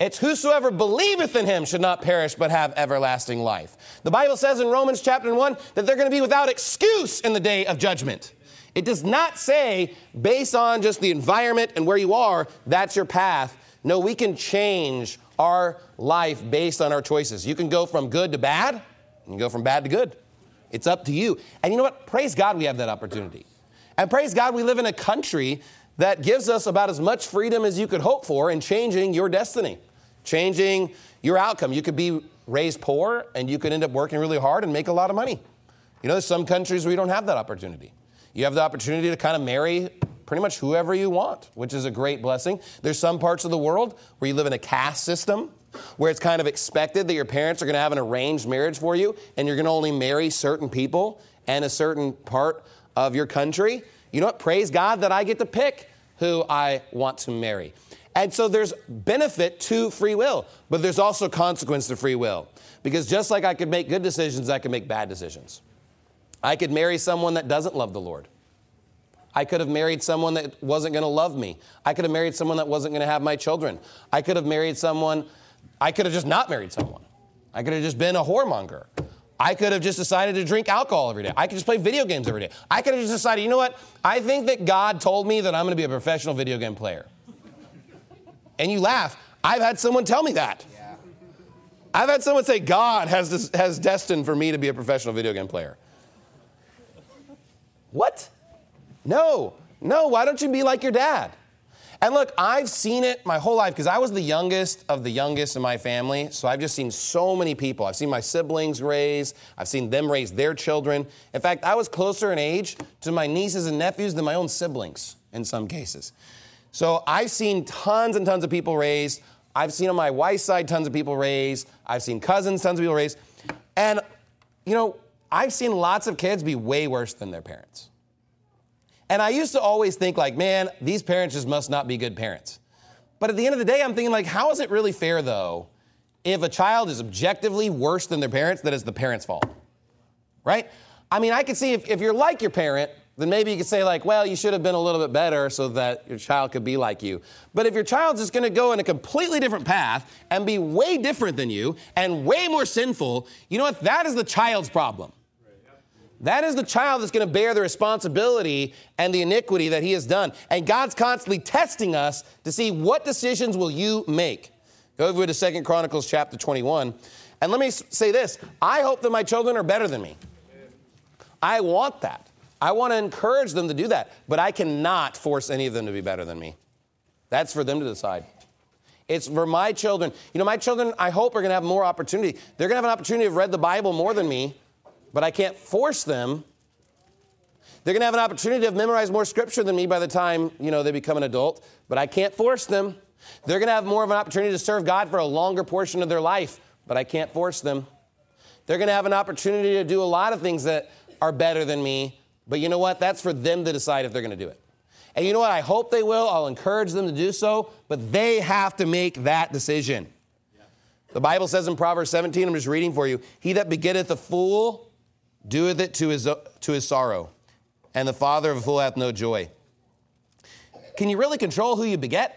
It's whosoever believeth in him should not perish but have everlasting life. The Bible says in Romans chapter one that they're going to be without excuse in the day of judgment. It does not say, based on just the environment and where you are, that's your path. No, we can change our life based on our choices. You can go from good to bad, and you can go from bad to good. It's up to you. And you know what? Praise God we have that opportunity. And praise God we live in a country that gives us about as much freedom as you could hope for in changing your destiny, changing your outcome. You could be raised poor, and you could end up working really hard and make a lot of money. You know, there's some countries where you don't have that opportunity. You have the opportunity to kind of marry pretty much whoever you want, which is a great blessing. There's some parts of the world where you live in a caste system, where it's kind of expected that your parents are going to have an arranged marriage for you, and you're going to only marry certain people and a certain part of your country. You know what? Praise God that I get to pick who I want to marry. And so there's benefit to free will, but there's also consequence to free will. Because just like I could make good decisions, I could make bad decisions. I could marry someone that doesn't love the Lord. I could have married someone that wasn't going to love me. I could have married someone that wasn't going to have my children. I could have married someone, I could have just not married someone. I could have just been a whoremonger. I could have just decided to drink alcohol every day. I could just play video games every day. I could have just decided, you know what? I think that God told me that I'm going to be a professional video game player. And you laugh. I've had someone tell me that. Yeah. I've had someone say, God has, this, has destined for me to be a professional video game player. What? No, no, why don't you be like your dad? And look, I've seen it my whole life because I was the youngest of the youngest in my family. So I've just seen so many people. I've seen my siblings raise. I've seen them raise their children. In fact, I was closer in age to my nieces and nephews than my own siblings in some cases. So I've seen tons and tons of people raised. I've seen on my wife's side tons of people raised. I've seen cousins, tons of people raised. And, you know, I've seen lots of kids be way worse than their parents. And I used to always think like, man, these parents just must not be good parents. But at the end of the day, I'm thinking like, how is it really fair, though, if a child is objectively worse than their parents, that it's the parents' fault, right? I mean, I could see if, if you're like your parent, then maybe you could say like, well, you should have been a little bit better so that your child could be like you. But if your child's just going to go in a completely different path and be way different than you and way more sinful, you know what? That is the child's problem. That is the child that's going to bear the responsibility and the iniquity that he has done. And God's constantly testing us to see what decisions will you make. Go over to Second Chronicles chapter twenty-one. And let me say this. I hope that my children are better than me. I want that. I want to encourage them to do that. But I cannot force any of them to be better than me. That's for them to decide. It's for my children. You know, my children, I hope, are going to have more opportunity. They're going to have an opportunity to have read the Bible more than me. But I can't force them. They're going to have an opportunity to have memorized more scripture than me by the time, you know, they become an adult. But I can't force them. They're going to have more of an opportunity to serve God for a longer portion of their life. But I can't force them. They're going to have an opportunity to do a lot of things that are better than me. But you know what? That's for them to decide if they're going to do it. And you know what? I hope they will. I'll encourage them to do so. But they have to make that decision. Yeah. The Bible says in Proverbs seventeen, I'm just reading for you, he that begetteth a fool doeth it to his, to his sorrow, and the father of a fool hath no joy. Can you really control who you beget?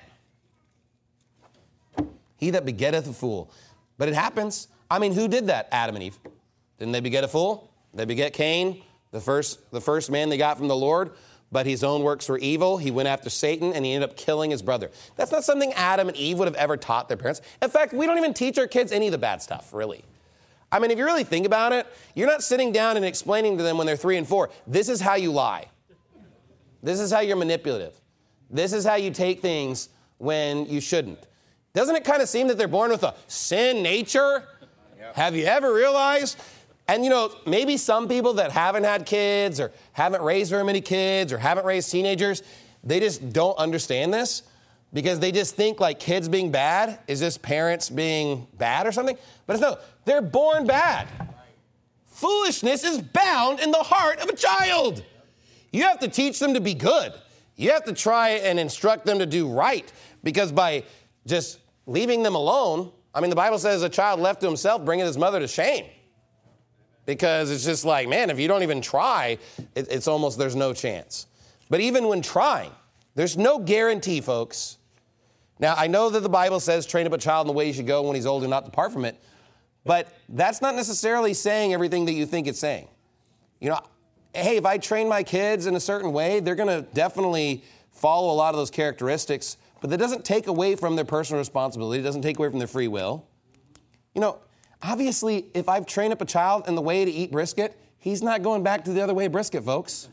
He that begetteth a fool. But it happens. I mean, who did that? Adam and Eve. Didn't they beget a fool? They beget Cain, the first, the first man they got from the Lord, but his own works were evil. He went after Satan, and he ended up killing his brother. That's not something Adam and Eve would have ever taught their parents. In fact, we don't even teach our kids any of the bad stuff, really. I mean, if you really think about it, you're not sitting down and explaining to them when they're three and four, this is how you lie. This is how you're manipulative. This is how you take things when you shouldn't. Doesn't it kind of seem that they're born with a sin nature? Yep. Have you ever realized? And, you know, maybe some people that haven't had kids or haven't raised very many kids or haven't raised teenagers, they just don't understand this because they just think like kids being bad is just parents being bad or something. But it's no, they're born bad. Foolishness is bound in the heart of a child. You have to teach them to be good. You have to try and instruct them to do right because by just leaving them alone, I mean, the Bible says a child left to himself bringeth his mother to shame. Because it's just like, man, if you don't even try, it, it's almost there's no chance. But even when trying, there's no guarantee, folks. Now, I know that the Bible says train up a child in the way he should go, when he's old and not depart from it. But that's not necessarily saying everything that you think it's saying. You know, hey, if I train my kids in a certain way, they're going to definitely follow a lot of those characteristics. But that doesn't take away from their personal responsibility. It doesn't take away from their free will. You know, obviously, if I've trained up a child in the way to eat brisket, he's not going back to the other way of brisket, folks.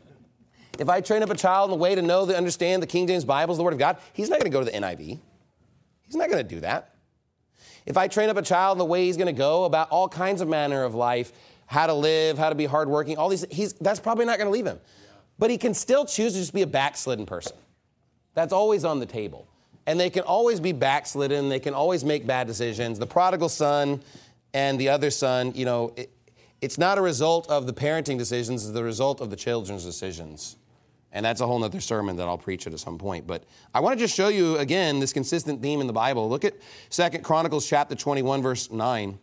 If I train up a child in the way to know, to understand the King James Bible is the Word of God, he's not going to go to the N I V. He's not going to do that. If I train up a child in the way he's going to go about all kinds of manner of life, how to live, how to be hardworking, all these, he's, that's probably not going to leave him. But he can still choose to just be a backslidden person. That's always on the table. And they can always be backslidden. They can always make bad decisions. The prodigal son and the other son, you know, it, it's not a result of the parenting decisions. It's the result of the children's decisions. And that's a whole other sermon that I'll preach at some point. But I want to just show you, again, this consistent theme in the Bible. Look at Second Chronicles chapter twenty-one, verse nine.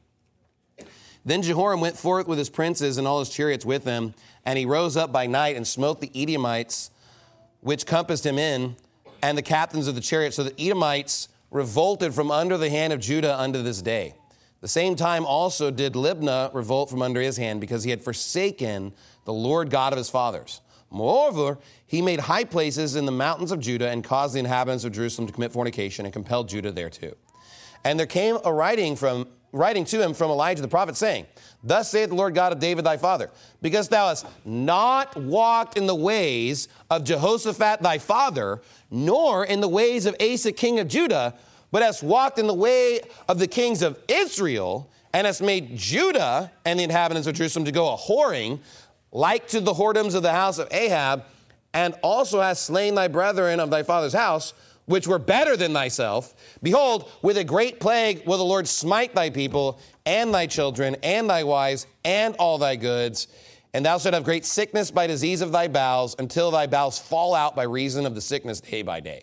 Then Jehoram went forth with his princes and all his chariots with him, and he rose up by night and smote the Edomites, which compassed him in, and the captains of the chariots. So the Edomites revolted from under the hand of Judah unto this day. The same time also did Libnah revolt from under his hand, because he had forsaken the Lord God of his fathers. Moreover, he made high places in the mountains of Judah and caused the inhabitants of Jerusalem to commit fornication and compelled Judah thereto. And there came a writing from writing to him from Elijah the prophet, saying, Thus saith the Lord God of David thy father, because thou hast not walked in the ways of Jehoshaphat thy father, nor in the ways of Asa king of Judah, but hast walked in the way of the kings of Israel, and hast made Judah and the inhabitants of Jerusalem to go a whoring, like to the whoredoms of the house of Ahab, and also hast slain thy brethren of thy father's house, which were better than thyself. Behold, with a great plague will the Lord smite thy people, and thy children, and thy wives, and all thy goods. And thou shalt have great sickness by disease of thy bowels, until thy bowels fall out by reason of the sickness day by day.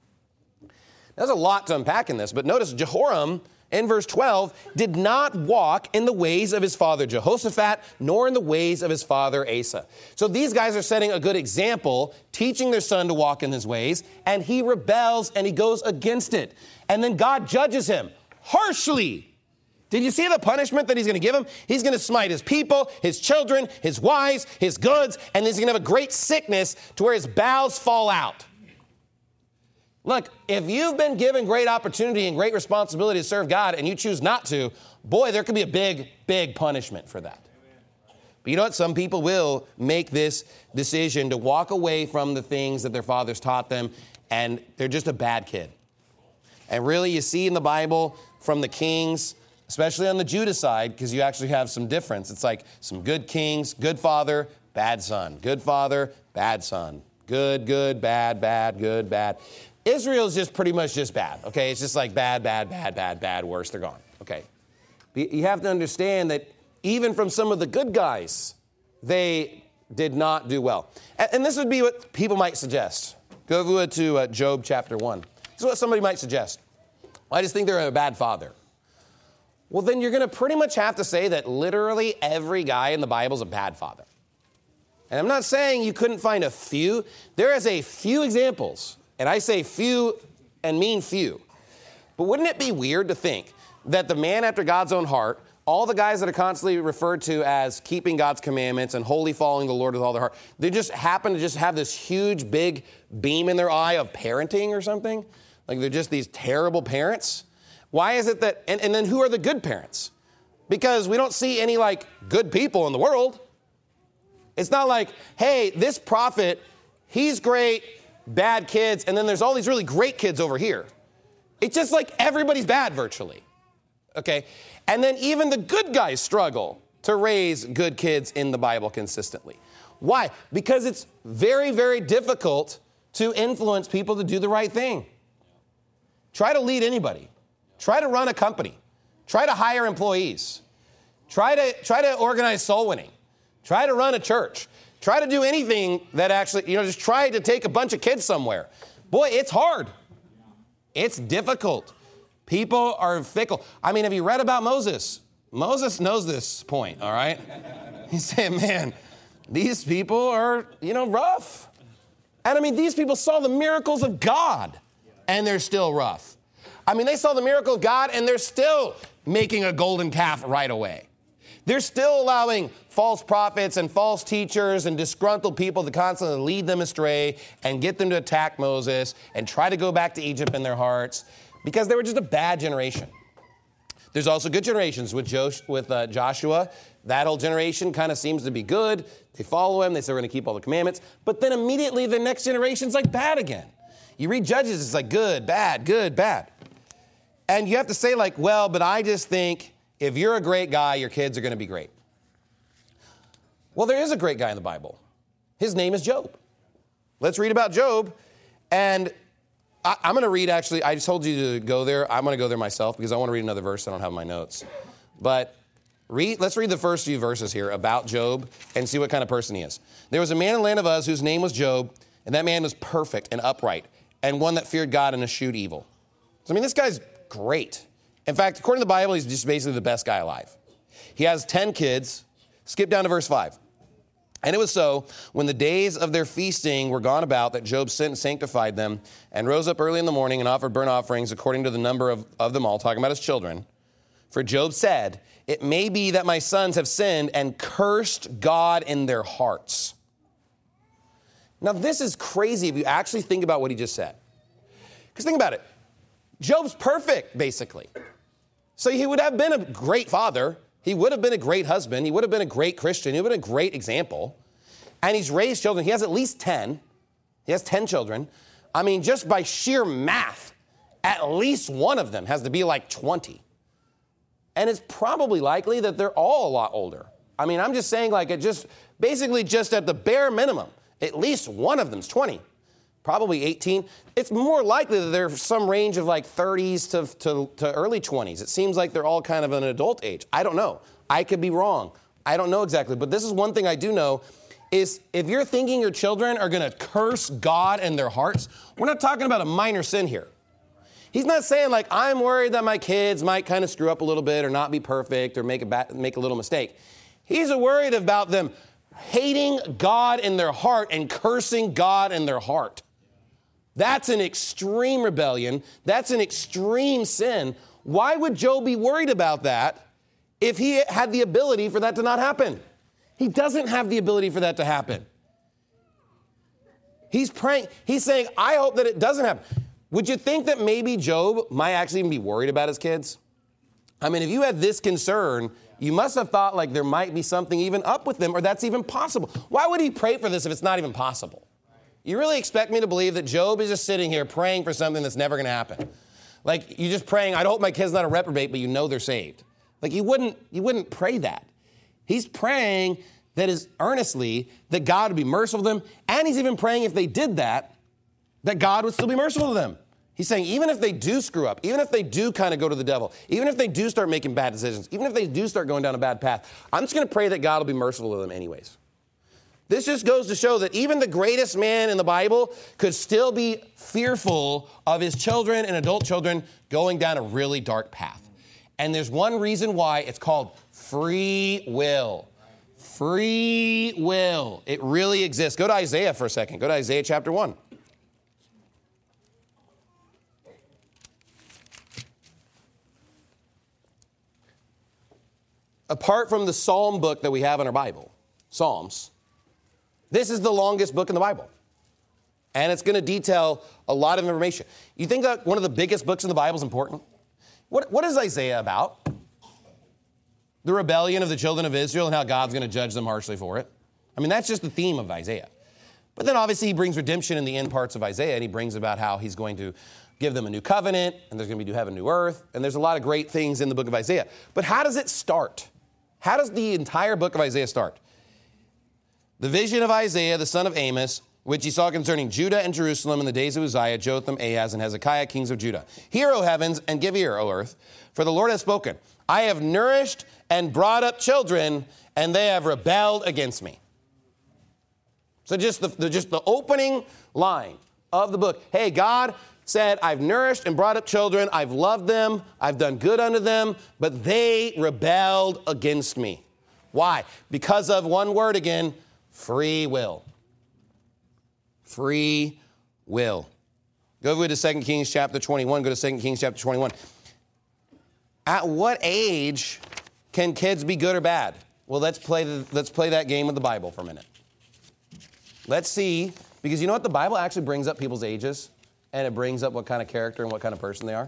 There's a lot to unpack in this, but notice Jehoram, in verse twelve, did not walk in the ways of his father Jehoshaphat, nor in the ways of his father Asa. So these guys are setting a good example, teaching their son to walk in his ways, and he rebels and he goes against it. And then God judges him harshly. Did you see the punishment that he's going to give him? He's going to smite his people, his children, his wives, his goods, and he's going to have a great sickness to where his bowels fall out. Look, if you've been given great opportunity and great responsibility to serve God and you choose not to, boy, there could be a big, big punishment for that. But you know what? Some people will make this decision to walk away from the things that their fathers taught them, and they're just a bad kid. And really, you see in the Bible from the kings, especially on the Judah side, because you actually have some difference. It's like some good kings, good father, bad son. Good father, bad son. Good, good, bad, bad, good, bad. Israel's just pretty much just bad, okay? It's just like bad, bad, bad, bad, bad, worse, they're gone, okay? You have to understand that even from some of the good guys, they did not do well. And this would be what people might suggest. Go to uh, Job chapter one. This is what somebody might suggest. I just think they're a bad father. Well, then you're going to pretty much have to say that literally every guy in the Bible is a bad father. And I'm not saying you couldn't find a few. There is a few examples. And I say few and mean few. But wouldn't it be weird to think that the man after God's own heart, all the guys that are constantly referred to as keeping God's commandments and wholly following the Lord with all their heart, they just happen to just have this huge, big beam in their eye of parenting or something? Like they're just these terrible parents? Why is it that, and, and then who are the good parents? Because we don't see any like good people in the world. It's not like, hey, this prophet, he's great, bad kids, and then there's all these really great kids over here. It's just like everybody's bad virtually, okay? And then even the good guys struggle to raise good kids in the Bible consistently. Why? Because it's very, very difficult to influence people to do the right thing. Try to lead anybody. Try to run a company. Try to hire employees. Try to, try to organize soul winning. Try to run a church. Try to do anything that actually, you know, just try to take a bunch of kids somewhere. Boy, it's hard. It's difficult. People are fickle. I mean, have you read about Moses? Moses knows this point, all right? He's saying, man, these people are, you know, rough. And I mean, these people saw the miracles of God. and they're still rough. I mean, they saw the miracle of God, and they're still making a golden calf right away. They're still allowing false prophets and false teachers and disgruntled people to constantly lead them astray and get them to attack Moses and try to go back to Egypt in their hearts because they were just a bad generation. There's also good generations with, Josh, with uh, Joshua. That whole generation kind of seems to be good. They follow him. They say we're going to keep all the commandments. But then immediately the next generation's like bad again. You read Judges, it's like good, bad, good, bad. And you have to say like, well, but I just think if you're a great guy, your kids are going to be great. Well, there is a great guy in the Bible. His name is Job. Let's read about Job. And I, I'm going to read, actually, I just told you to go there. I'm going to go there myself because I want to read another verse I don't have in my notes. But read, let's read the first few verses here about Job and see what kind of person he is. There was a man in the land of Uz whose name was Job, and that man was perfect and upright, and one that feared God and eschewed evil. So, I mean, this guy's great. In fact, according to the Bible, he's just basically the best guy alive. He has ten kids. Skip down to verse five. And it was so, when the days of their feasting were gone about, that Job sent and sanctified them, and rose up early in the morning and offered burnt offerings according to the number of, of them all, talking about his children. For Job said, it may be that my sons have sinned and cursed God in their hearts. Now, this is crazy if you actually think about what he just said. Because think about it. Job's perfect, basically. So he would have been a great father. He would have been a great husband. He would have been a great Christian. He would have been a great example. And he's raised children. He has at least ten. He has ten children. I mean, just by sheer math, at least one of them has to be like twenty. And it's probably likely that they're all a lot older. I mean, I'm just saying like it just, basically just at the bare minimum, at least one of them's twenty. Probably eighteen. It's more likely that there's some range of like thirties to, to, to early twenties. It seems like they're all kind of an adult age. I don't know. I could be wrong. I don't know exactly. But this is one thing I do know is if you're thinking your children are going to curse God in their hearts, we're not talking about a minor sin here. He's not saying like, I'm worried that my kids might kind of screw up a little bit or not be perfect or make a, ba- make a little mistake. He's worried about them hating God in their heart and cursing God in their heart. That's an extreme rebellion. That's an extreme sin. Why would Job be worried about that if he had the ability for that to not happen? He doesn't have the ability for that to happen. He's praying. He's saying, I hope that it doesn't happen. Would you think that maybe Job might actually even be worried about his kids? I mean, if you had this concern, you must have thought like there might be something even up with them or that's even possible. Why would he pray for this if it's not even possible? You really expect me to believe that Job is just sitting here praying for something that's never going to happen? Like you're just praying, I hope my kid's not a reprobate, but you know they're saved. Like you wouldn't, you wouldn't pray that. He's praying that is earnestly that God would be merciful to them. And he's even praying if they did that, that God would still be merciful to them. He's saying even if they do screw up, even if they do kind of go to the devil, even if they do start making bad decisions, even if they do start going down a bad path, I'm just going to pray that God will be merciful to them anyways. This just goes to show that even the greatest man in the Bible could still be fearful of his children and adult children going down a really dark path. And there's one reason why. It's called free will. Free will. It really exists. Go to Isaiah for a second. Go to Isaiah chapter one. Apart from the Psalm book that we have in our Bible, Psalms, this is the longest book in the Bible. And it's going to detail a lot of information. You think that one of the biggest books in the Bible is important? What, what is Isaiah about? The rebellion of the children of Israel and how God's going to judge them harshly for it. I mean, that's just the theme of Isaiah. But then obviously he brings redemption in the end parts of Isaiah, and he brings about how he's going to give them a new covenant, and there's going to be new heaven, new earth, and there's a lot of great things in the book of Isaiah. But how does it start? How does the entire book of Isaiah start? The vision of Isaiah, the son of Amos, which he saw concerning Judah and Jerusalem in the days of Uzziah, Jotham, Ahaz, and Hezekiah, kings of Judah. Hear, O heavens, and give ear, O earth, for the Lord has spoken. I have nourished and brought up children, and they have rebelled against me. So just the, the, just the opening line of the book. Hey, God said, I've nourished and brought up children. I've loved them. I've done good unto them, but they rebelled against me. Why? Because of one word again, free will. Free will. Go over to Second Kings chapter twenty-one. Go to Second Kings chapter twenty-one. At what age can kids be good or bad? Well, let's play, the, let's play that game with the Bible for a minute. Let's see, because you know what? The Bible actually brings up people's ages, and it brings up what kind of character and what kind of person they are.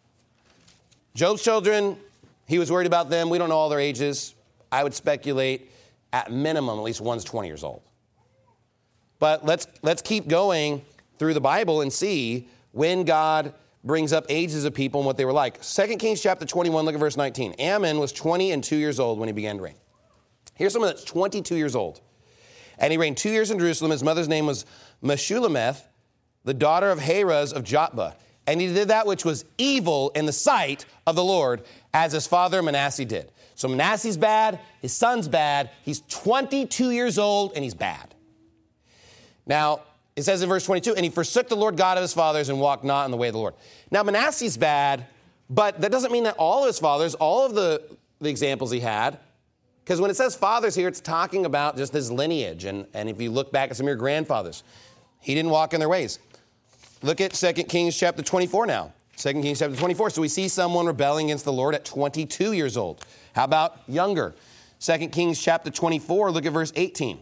Job's children, he was worried about them. We don't know all their ages. I would speculate at minimum at least one's twenty years old. But let's let's keep going through the Bible and see when God brings up ages of people and what they were like. Second Kings chapter twenty-one, look at verse nineteen. Ammon was twenty and two years old when he began to reign. Here's someone that's twenty-two years old. And he reigned two years in Jerusalem. His mother's name was Meshullemeth, the daughter of Haraz of Jotbah. And he did that which was evil in the sight of the Lord, as his father Manasseh did. So Manasseh's bad, his son's bad. He's twenty-two years old, and he's bad. Now, it says in verse twenty-two, and he forsook the Lord God of his fathers and walked not in the way of the Lord. Now, Manasseh's bad, but that doesn't mean that all of his fathers, all of the, the examples he had, because when it says fathers here, it's talking about just his lineage. And, and if you look back at some of your grandfathers, he didn't walk in their ways. Look at Second Kings chapter twenty-four now. Second Kings chapter twenty-four. So we see someone rebelling against the Lord at twenty-two years old. How about younger? Second Kings chapter twenty-four, look at verse eighteen.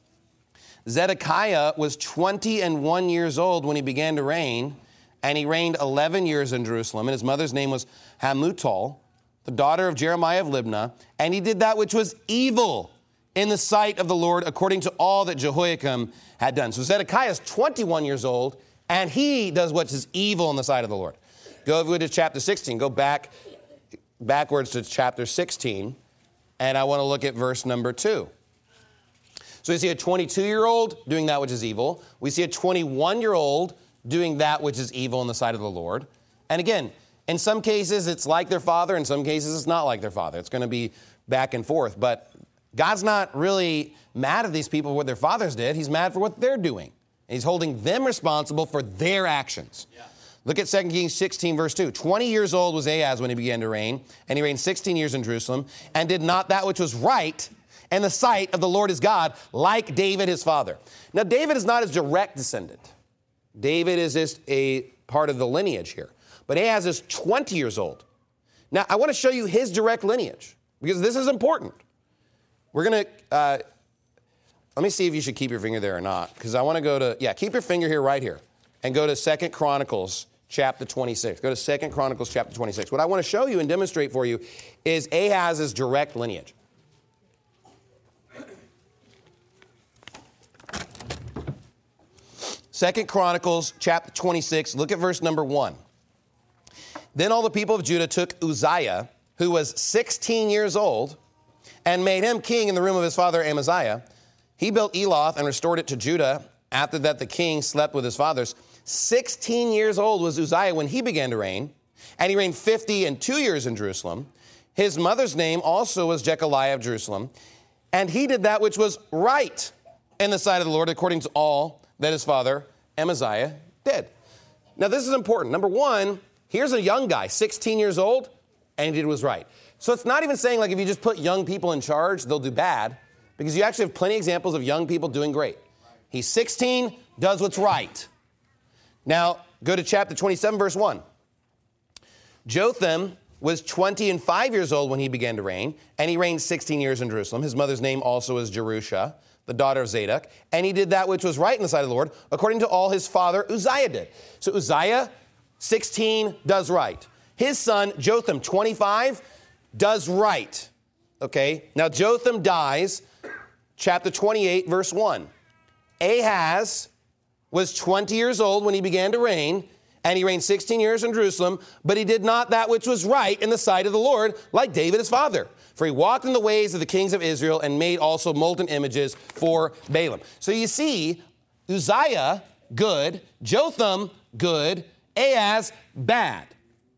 Zedekiah was twenty and one years old when he began to reign, and he reigned eleven years in Jerusalem, and his mother's name was Hamutal, the daughter of Jeremiah of Libnah, and he did that which was evil in the sight of the Lord, according to all that Jehoiakim had done. So Zedekiah is twenty-one years old, and he does what is evil in the sight of the Lord. Go over to chapter sixteen. Go back backwards to chapter sixteen, and I want to look at verse number two. So we see a twenty-two-year-old doing that which is evil. We see a twenty-one-year-old doing that which is evil in the sight of the Lord. And again, in some cases, it's like their father. In some cases, it's not like their father. It's going to be back and forth. But God's not really mad at these people for what their fathers did. He's mad for what they're doing. And he's holding them responsible for their actions. Yeah. Look at Second Kings sixteen, verse two. twenty years old was Ahaz when he began to reign, and he reigned sixteen years in Jerusalem, and did not that which was right in the sight of the Lord his God, like David his father. Now, David is not his direct descendant. David is just a part of the lineage here. But Ahaz is twenty years old. Now, I want to show you his direct lineage, because this is important. We're going to, uh, let me see if you should keep your finger there or not, because I want to go to, yeah, keep your finger here, right here, and go to Second Chronicles chapter twenty-six. Go to Second Chronicles chapter twenty-six. What I want to show you and demonstrate for you is Ahaz's direct lineage. Second Chronicles chapter twenty-six, look at verse number one. Then all the people of Judah took Uzziah, who was sixteen years old, and made him king in the room of his father Amaziah. He built Eloth and restored it to Judah. After that, the king slept with his fathers. sixteen years old was Uzziah when he began to reign, and he reigned fifty and two years in Jerusalem. His mother's name also was Jechaliah of Jerusalem, and he did that which was right in the sight of the Lord, according to all that his father Amaziah did. Now, this is important. Number one, here's a young guy, sixteen years old, and he did what was right. So it's not even saying like if you just put young people in charge, they'll do bad, because you actually have plenty of examples of young people doing great. He's sixteen, does what's right. Now, go to chapter twenty-seven, verse one. Jotham was twenty and five years old when he began to reign, and he reigned sixteen years in Jerusalem. His mother's name also is Jerusha, the daughter of Zadok, and he did that which was right in the sight of the Lord, according to all his father Uzziah did. So Uzziah, sixteen, does right. His son, Jotham, twenty-five, does right. Okay, now Jotham dies, chapter twenty-eight, verse one. Ahaz was twenty years old when he began to reign, and he reigned sixteen years in Jerusalem, but he did not that which was right in the sight of the Lord, like David his father. For he walked in the ways of the kings of Israel and made also molten images for Baalim. So you see, Uzziah, good. Jotham, good. Ahaz, bad.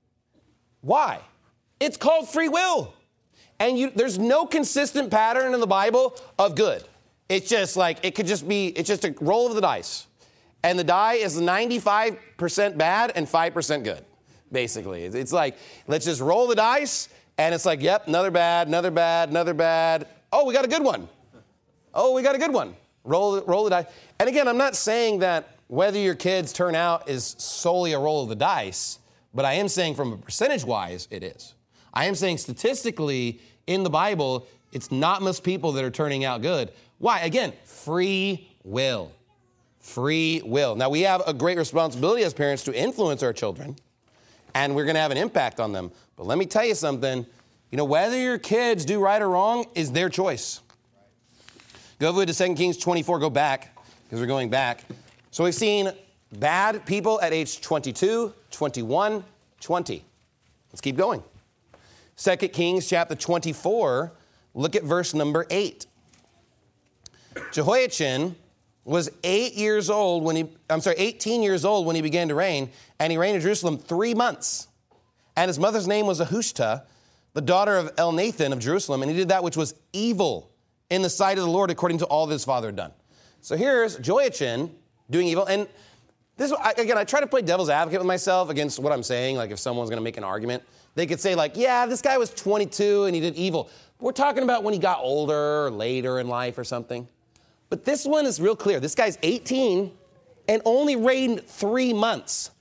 Why? It's called free will. And you, there's no consistent pattern in the Bible of good. It's just like, it could just be, it's just a roll of the dice. And the die is ninety-five percent bad and five percent good, basically. It's like, let's just roll the dice. And it's like, yep, another bad, another bad, another bad. Oh, we got a good one. Oh, we got a good one. Roll, roll the dice. And again, I'm not saying that whether your kids turn out is solely a roll of the dice, but I am saying from a percentage-wise, it is. I am saying statistically, in the Bible, it's not most people that are turning out good. Why? Again, free will. Free will. Now, we have a great responsibility as parents to influence our children, and we're going to have an impact on them. But let me tell you something. You know, whether your kids do right or wrong is their choice. Go over to Second Kings twenty-four. Go back, because we're going back. So we've seen bad people at age twenty-two, twenty-one, twenty. Let's keep going. Second Kings chapter twenty-four. Look at verse number eight. Jehoiachin was eight years old when he, I'm sorry, eighteen years old when he began to reign, and he reigned in Jerusalem three months. And his mother's name was Ahushta, the daughter of Elnathan of Jerusalem, and he did that which was evil in the sight of the Lord according to all that his father had done. So here's Jehoiachin doing evil, and this, again, I try to play devil's advocate with myself against what I'm saying, like if someone's going to make an argument. They could say like, yeah, this guy was twenty-two and he did evil. We're talking about when he got older or later in life or something. But this one is real clear. This guy's eighteen and only reigned three months.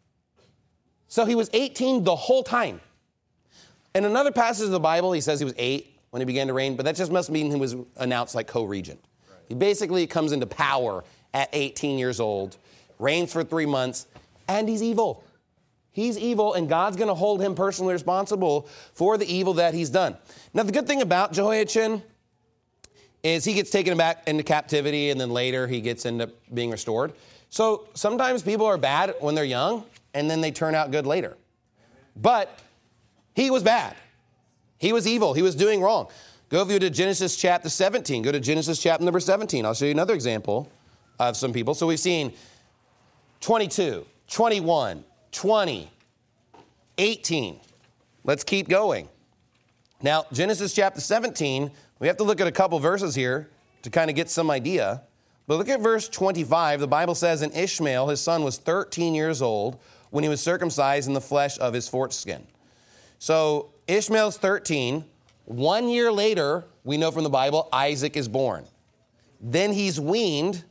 So he was eighteen the whole time. In another passage of the Bible, he says he was eight when he began to reign, but that just must mean he was announced like co-regent. Right. He basically comes into power at eighteen years old, reigns for three months, and he's evil. He's evil, and God's going to hold him personally responsible for the evil that he's done. Now, the good thing about Jehoiachin is he gets taken back into captivity, and then later he gets into being restored. So sometimes people are bad when they're young, and then they turn out good later. But he was bad. He was evil. He was doing wrong. Go over to Genesis chapter seventeen. Go to Genesis chapter number seventeen. I'll show you another example of some people. So we've seen twenty-two, twenty-one, twenty, eighteen. Let's keep going. Now, Genesis chapter seventeen, we have to look at a couple verses here to kind of get some idea. But look at verse twenty-five. The Bible says, and Ishmael, his son, was thirteen years old when he was circumcised in the flesh of his foreskin. So Ishmael's thirteen. One year later, we know from the Bible, Isaac is born. Then he's weaned.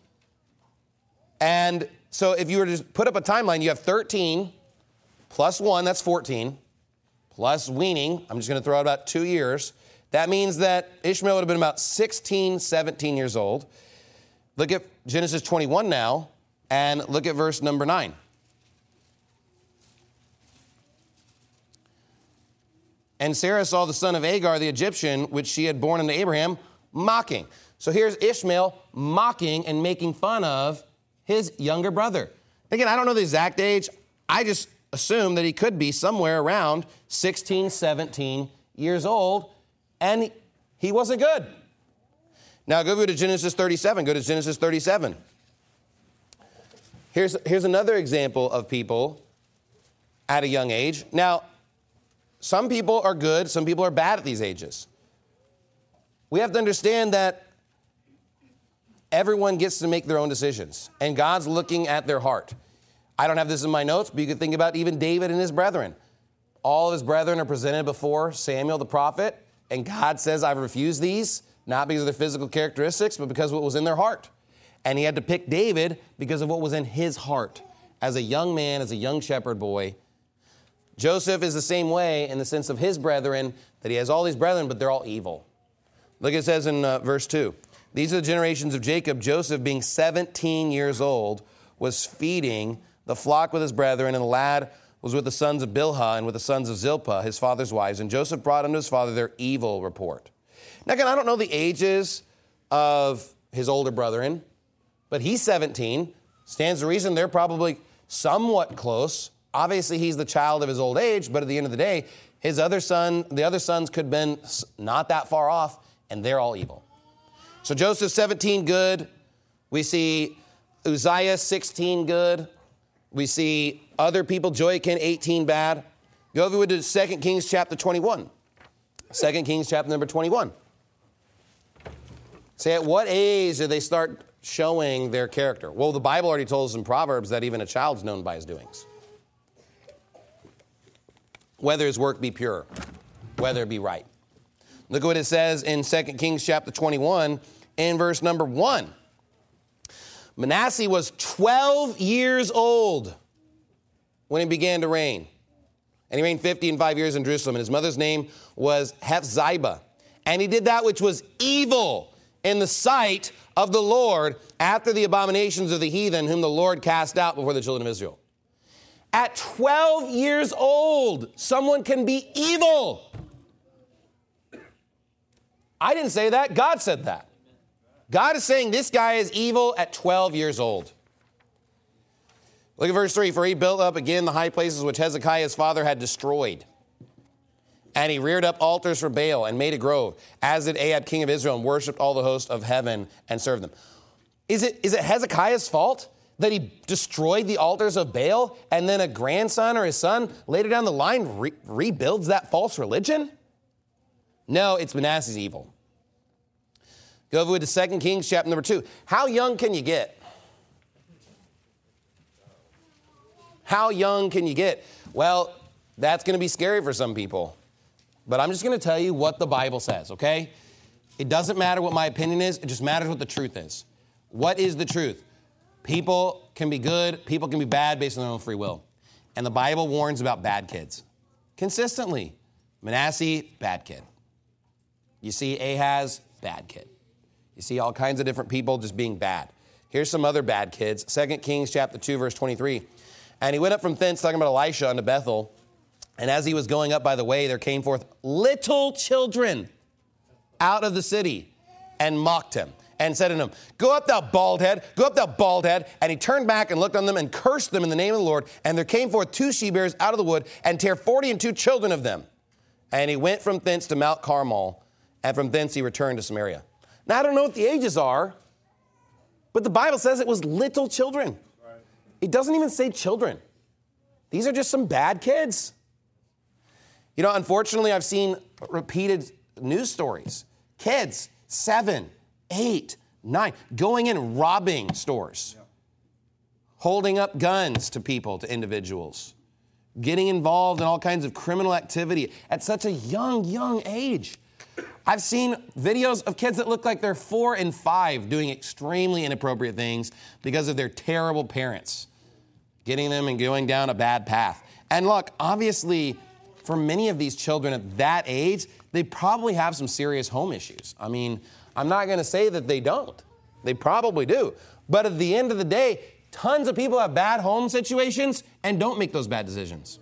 And so if you were to put up a timeline, you have thirteen plus one, that's fourteen, plus weaning. I'm just going to throw out about two years. That means that Ishmael would have been about sixteen, seventeen years old. Look at Genesis twenty-one now, and look at verse number nine. And Sarah saw the son of Agar, the Egyptian, which she had born unto Abraham, mocking. So here's Ishmael mocking and making fun of his younger brother. Again, I don't know the exact age. I just assume that he could be somewhere around sixteen, seventeen years old, and he wasn't good. Now go over to Genesis thirty-seven. Go to Genesis thirty-seven. Here's, here's another example of people at a young age. Now, some people are good, some people are bad at these ages. We have to understand that everyone gets to make their own decisions, and God's looking at their heart. I don't have this in my notes, but you can think about even David and his brethren. All of his brethren are presented before Samuel the prophet, and God says, I've refused these, not because of their physical characteristics, but because of what was in their heart. And he had to pick David because of what was in his heart as a young man, as a young shepherd boy. Joseph is the same way in the sense of his brethren, that he has all these brethren, but they're all evil. Look, it says in uh, verse two, these are the generations of Jacob. Joseph, being seventeen years old, was feeding the flock with his brethren, and the lad was with the sons of Bilhah and with the sons of Zilpah, his father's wives. And Joseph brought unto his father their evil report. Now, again, I don't know the ages of his older brethren, but he's seventeen. Stands to reason they're probably somewhat close. Obviously, he's the child of his old age, but at the end of the day, his other son, the other sons could have been not that far off, and they're all evil. So Joseph, seventeen, good. We see Uzziah, sixteen, good. We see other people, Joachim, eighteen, bad. Go over to Second Kings chapter twenty-one. Second Kings chapter number twenty-one. Say, at what age do they start showing their character? Well, the Bible already told us in Proverbs that even a child's known by his doings. Whether his work be pure, whether it be right. Look at what it says in Second Kings chapter twenty-one in verse number one. Manasseh was twelve years old when he began to reign. And he reigned fifty and five years in Jerusalem. And his mother's name was Hephzibah. And he did that which was evil in the sight of the Lord after the abominations of the heathen whom the Lord cast out before the children of Israel. At twelve years old, someone can be evil. I didn't say that. God said that. God is saying this guy is evil at twelve years old. Look at verse three. For he built up again the high places which Hezekiah his father had destroyed. And he reared up altars for Baal and made a grove, as did Ahab king of Israel, and worshipped all the host of heaven and served them. Is it, is it Hezekiah's fault that he destroyed the altars of Baal and then a grandson or his son later down the line re- rebuilds that false religion? No, it's Manasseh's evil. Go over to Second Kings chapter number two. How young can you get? How young can you get? Well, that's going to be scary for some people. But I'm just going to tell you what the Bible says, okay? It doesn't matter what my opinion is. It just matters what the truth is. What is the truth? People can be good. People can be bad based on their own free will. And the Bible warns about bad kids. Consistently. Manasseh, bad kid. You see Ahaz, bad kid. You see all kinds of different people just being bad. Here's some other bad kids. Second Kings chapter two, verse twenty-three. And he went up from thence, talking about Elisha, unto Bethel. And as he was going up by the way, there came forth little children out of the city and mocked him and said unto him, Go up, thou bald head, go up, thou bald head. And he turned back and looked on them and cursed them in the name of the Lord. And there came forth two she-bears out of the wood and tare forty and two children of them. And he went from thence to Mount Carmel, and from thence he returned to Samaria. Now, I don't know what the ages are, but the Bible says it was little children. It doesn't even say children. These are just some bad kids. You know, unfortunately, I've seen repeated news stories. Kids, seven, eight, nine, going in robbing stores, yeah. holding up guns to people, to individuals, getting involved in all kinds of criminal activity at such a young, young age. I've seen videos of kids that look like they're four and five doing extremely inappropriate things because of their terrible parents, getting them and going down a bad path. And look, obviously, for many of these children at that age, they probably have some serious home issues. I mean, I'm not going to say that they don't. They probably do. But at the end of the day, tons of people have bad home situations and don't make those bad decisions.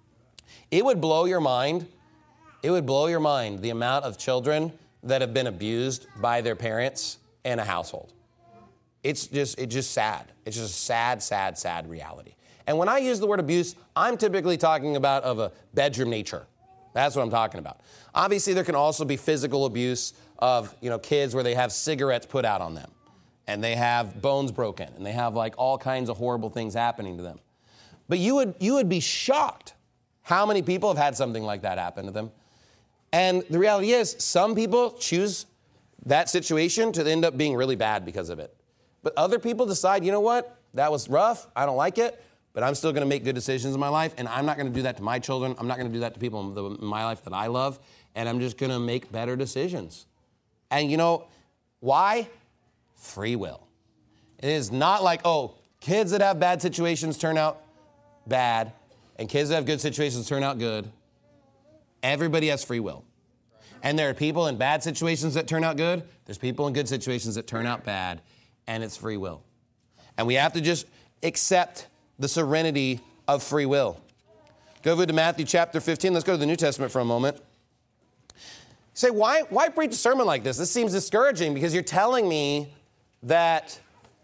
It would blow your mind. It would blow your mind the amount of children that have been abused by their parents in a household. It's just, it's just sad. It's just a sad, sad, sad reality. And when I use the word abuse, I'm typically talking about of a bedroom nature. That's what I'm talking about. Obviously, there can also be physical abuse of, you know, kids where they have cigarettes put out on them and they have bones broken and they have like all kinds of horrible things happening to them. But you would, you would be shocked how many people have had something like that happen to them. And the reality is, some people choose that situation to end up being really bad because of it. But other people decide, you know what, that was rough, I don't like it, but I'm still going to make good decisions in my life, and I'm not going to do that to my children. I'm not going to do that to people in my life that I love, and I'm just going to make better decisions. And you know, why? Free will. It is not like, oh, kids that have bad situations turn out bad, and kids that have good situations turn out good. Everybody has free will. And there are people in bad situations that turn out good. There's people in good situations that turn out bad, and it's free will. And we have to just accept the serenity of free will. Go over to Matthew chapter fifteen. Let's go to the New Testament for a moment. You say, why, why preach a sermon like this? This seems discouraging because you're telling me that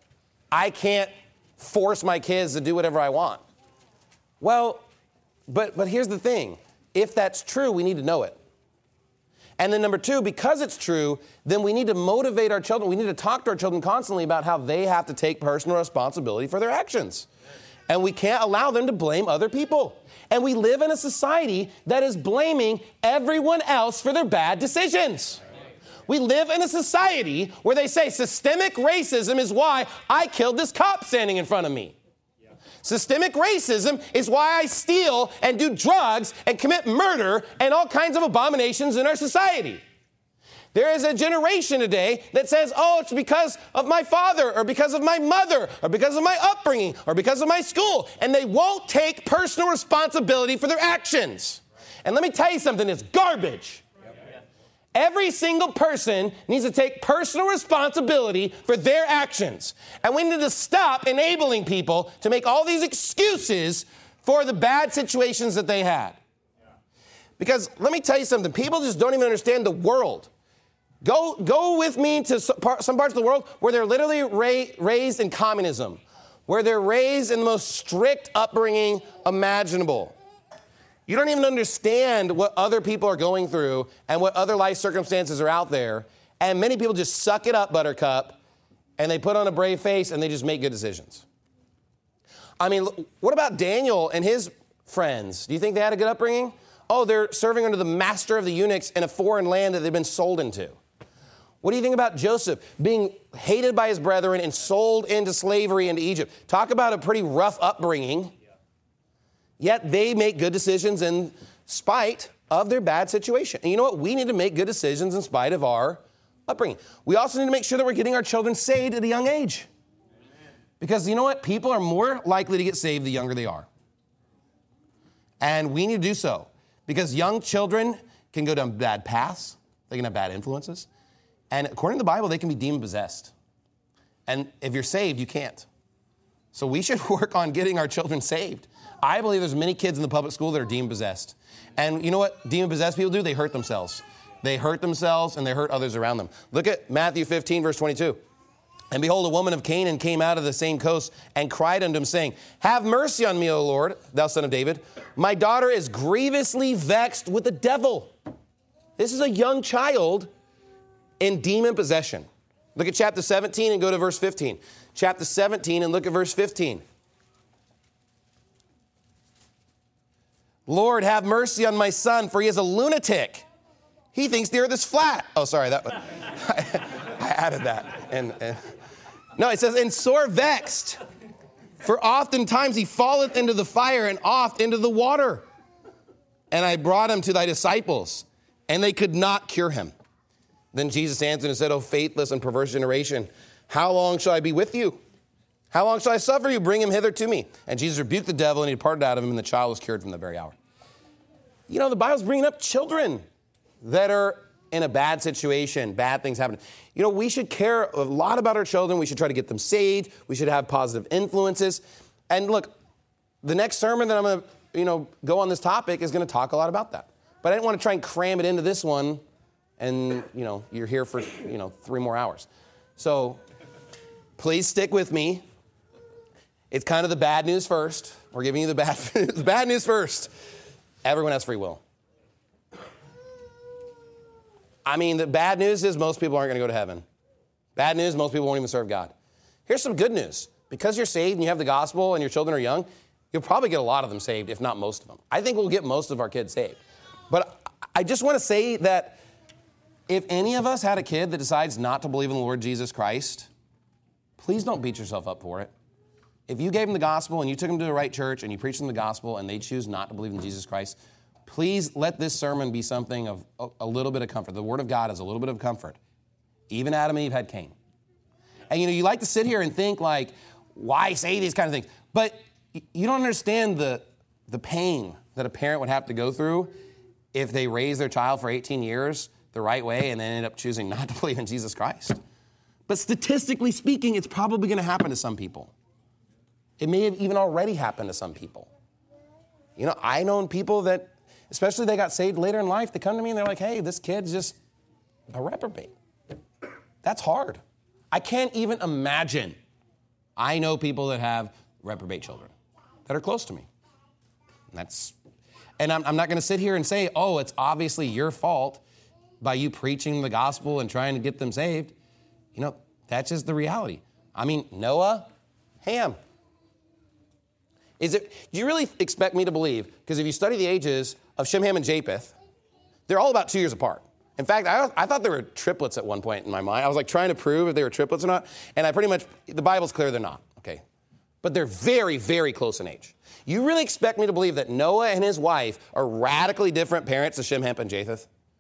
I can't force my kids to do whatever I want. Well, but but here's the thing. If that's true, we need to know it. And then number two, because it's true, then we need to motivate our children. We need to talk to our children constantly about how they have to take personal responsibility for their actions. And we can't allow them to blame other people. And we live in a society that is blaming everyone else for their bad decisions. We live in a society where they say systemic racism is why I killed this cop standing in front of me. Systemic racism is why I steal and do drugs and commit murder and all kinds of abominations in our society. There is a generation today that says, oh, it's because of my father or because of my mother or because of my upbringing or because of my school. And they won't take personal responsibility for their actions. And let me tell you something, it's garbage. Every single person needs to take personal responsibility for their actions. And we need to stop enabling people to make all these excuses for the bad situations that they had. Because let me tell you something, people just don't even understand the world. Go, go with me to some parts of the world where they're literally ra- raised in communism, where they're raised in the most strict upbringing imaginable. You don't even understand what other people are going through and what other life circumstances are out there. And many people just suck it up, buttercup, and they put on a brave face and they just make good decisions. I mean, what about Daniel and his friends? Do you think they had a good upbringing? Oh, they're serving under the master of the eunuchs in a foreign land that they've been sold into. What do you think about Joseph being hated by his brethren and sold into slavery into Egypt? Talk about a pretty rough upbringing. Yet they make good decisions in spite of their bad situation. And you know what? We need to make good decisions in spite of our upbringing. We also need to make sure that we're getting our children saved at a young age. Because you know what? People are more likely to get saved the younger they are. And we need to do so. Because young children can go down bad paths. They can have bad influences. And according to the Bible, they can be demon-possessed. And if you're saved, you can't. So we should work on getting our children saved. I believe there's many kids in the public school that are demon-possessed. And you know what demon-possessed people do? They hurt themselves. They hurt themselves and they hurt others around them. Look at Matthew fifteen, verse twenty-two. And behold, a woman of Canaan came out of the same coast and cried unto him, saying, have mercy on me, O Lord, thou son of David. My daughter is grievously vexed with the devil. This is a young child in demon possession. Look at chapter seventeen and go to verse fifteen. Chapter seventeen and look at verse fifteen. Lord, have mercy on my son, for he is a lunatic. He thinks the earth is flat. Oh, sorry, that I, I added that. And, and no, it says, and sore vexed, for oftentimes he falleth into the fire and oft into the water. And I brought him to thy disciples, and they could not cure him. Then Jesus answered and said, O faithless and perverse generation, how long shall I be with you? How long shall I suffer you? Bring him hither to me. And Jesus rebuked the devil, and he departed out of him, and the child was cured from the very hour. You know, the Bible's bringing up children that are in a bad situation, bad things happen. You know, we should care a lot about our children. We should try to get them saved. We should have positive influences. And look, the next sermon that I'm going to, you know, go on this topic is going to talk a lot about that. But I didn't want to try and cram it into this one, and, you know, you're here for, you know, three more hours. So please stick with me. It's kind of the bad news first. We're giving you the bad, the bad news first. Everyone has free will. I mean, the bad news is most people aren't going to go to heaven. Bad news, most people won't even serve God. Here's some good news. Because you're saved and you have the gospel and your children are young, you'll probably get a lot of them saved, if not most of them. I think we'll get most of our kids saved. But I just want to say that if any of us had a kid that decides not to believe in the Lord Jesus Christ, please don't beat yourself up for it. If you gave them the gospel and you took them to the right church and you preached them the gospel and they choose not to believe in Jesus Christ, please let this sermon be something of a, a little bit of comfort. The Word of God is a little bit of comfort. Even Adam and Eve had Cain. And, you know, you like to sit here and think, like, why say these kind of things? But you don't understand the, the pain that a parent would have to go through if they raise their child for eighteen years the right way and then end up choosing not to believe in Jesus Christ. But statistically speaking, it's probably going to happen to some people. It may have even already happened to some people. You know, I know people that, especially they got saved later in life, they come to me and they're like, hey, this kid's just a reprobate. That's hard. I can't even imagine. I know people that have reprobate children that are close to me. And that's, and I'm, I'm not going to sit here and say, oh, it's obviously your fault by you preaching the gospel and trying to get them saved. You know, that's just the reality. I mean, Noah, Ham. Is it, do you really expect me to believe, because if you study the ages of Shem, Ham, and Japheth, they're all about two years apart. In fact, I, I thought they were triplets at one point in my mind. I was like trying to prove if they were triplets or not, and I pretty much, the Bible's clear they're not, okay? But they're very, very close in age. You really expect me to believe that Noah and his wife are radically different parents of Shem, Ham, and Japheth?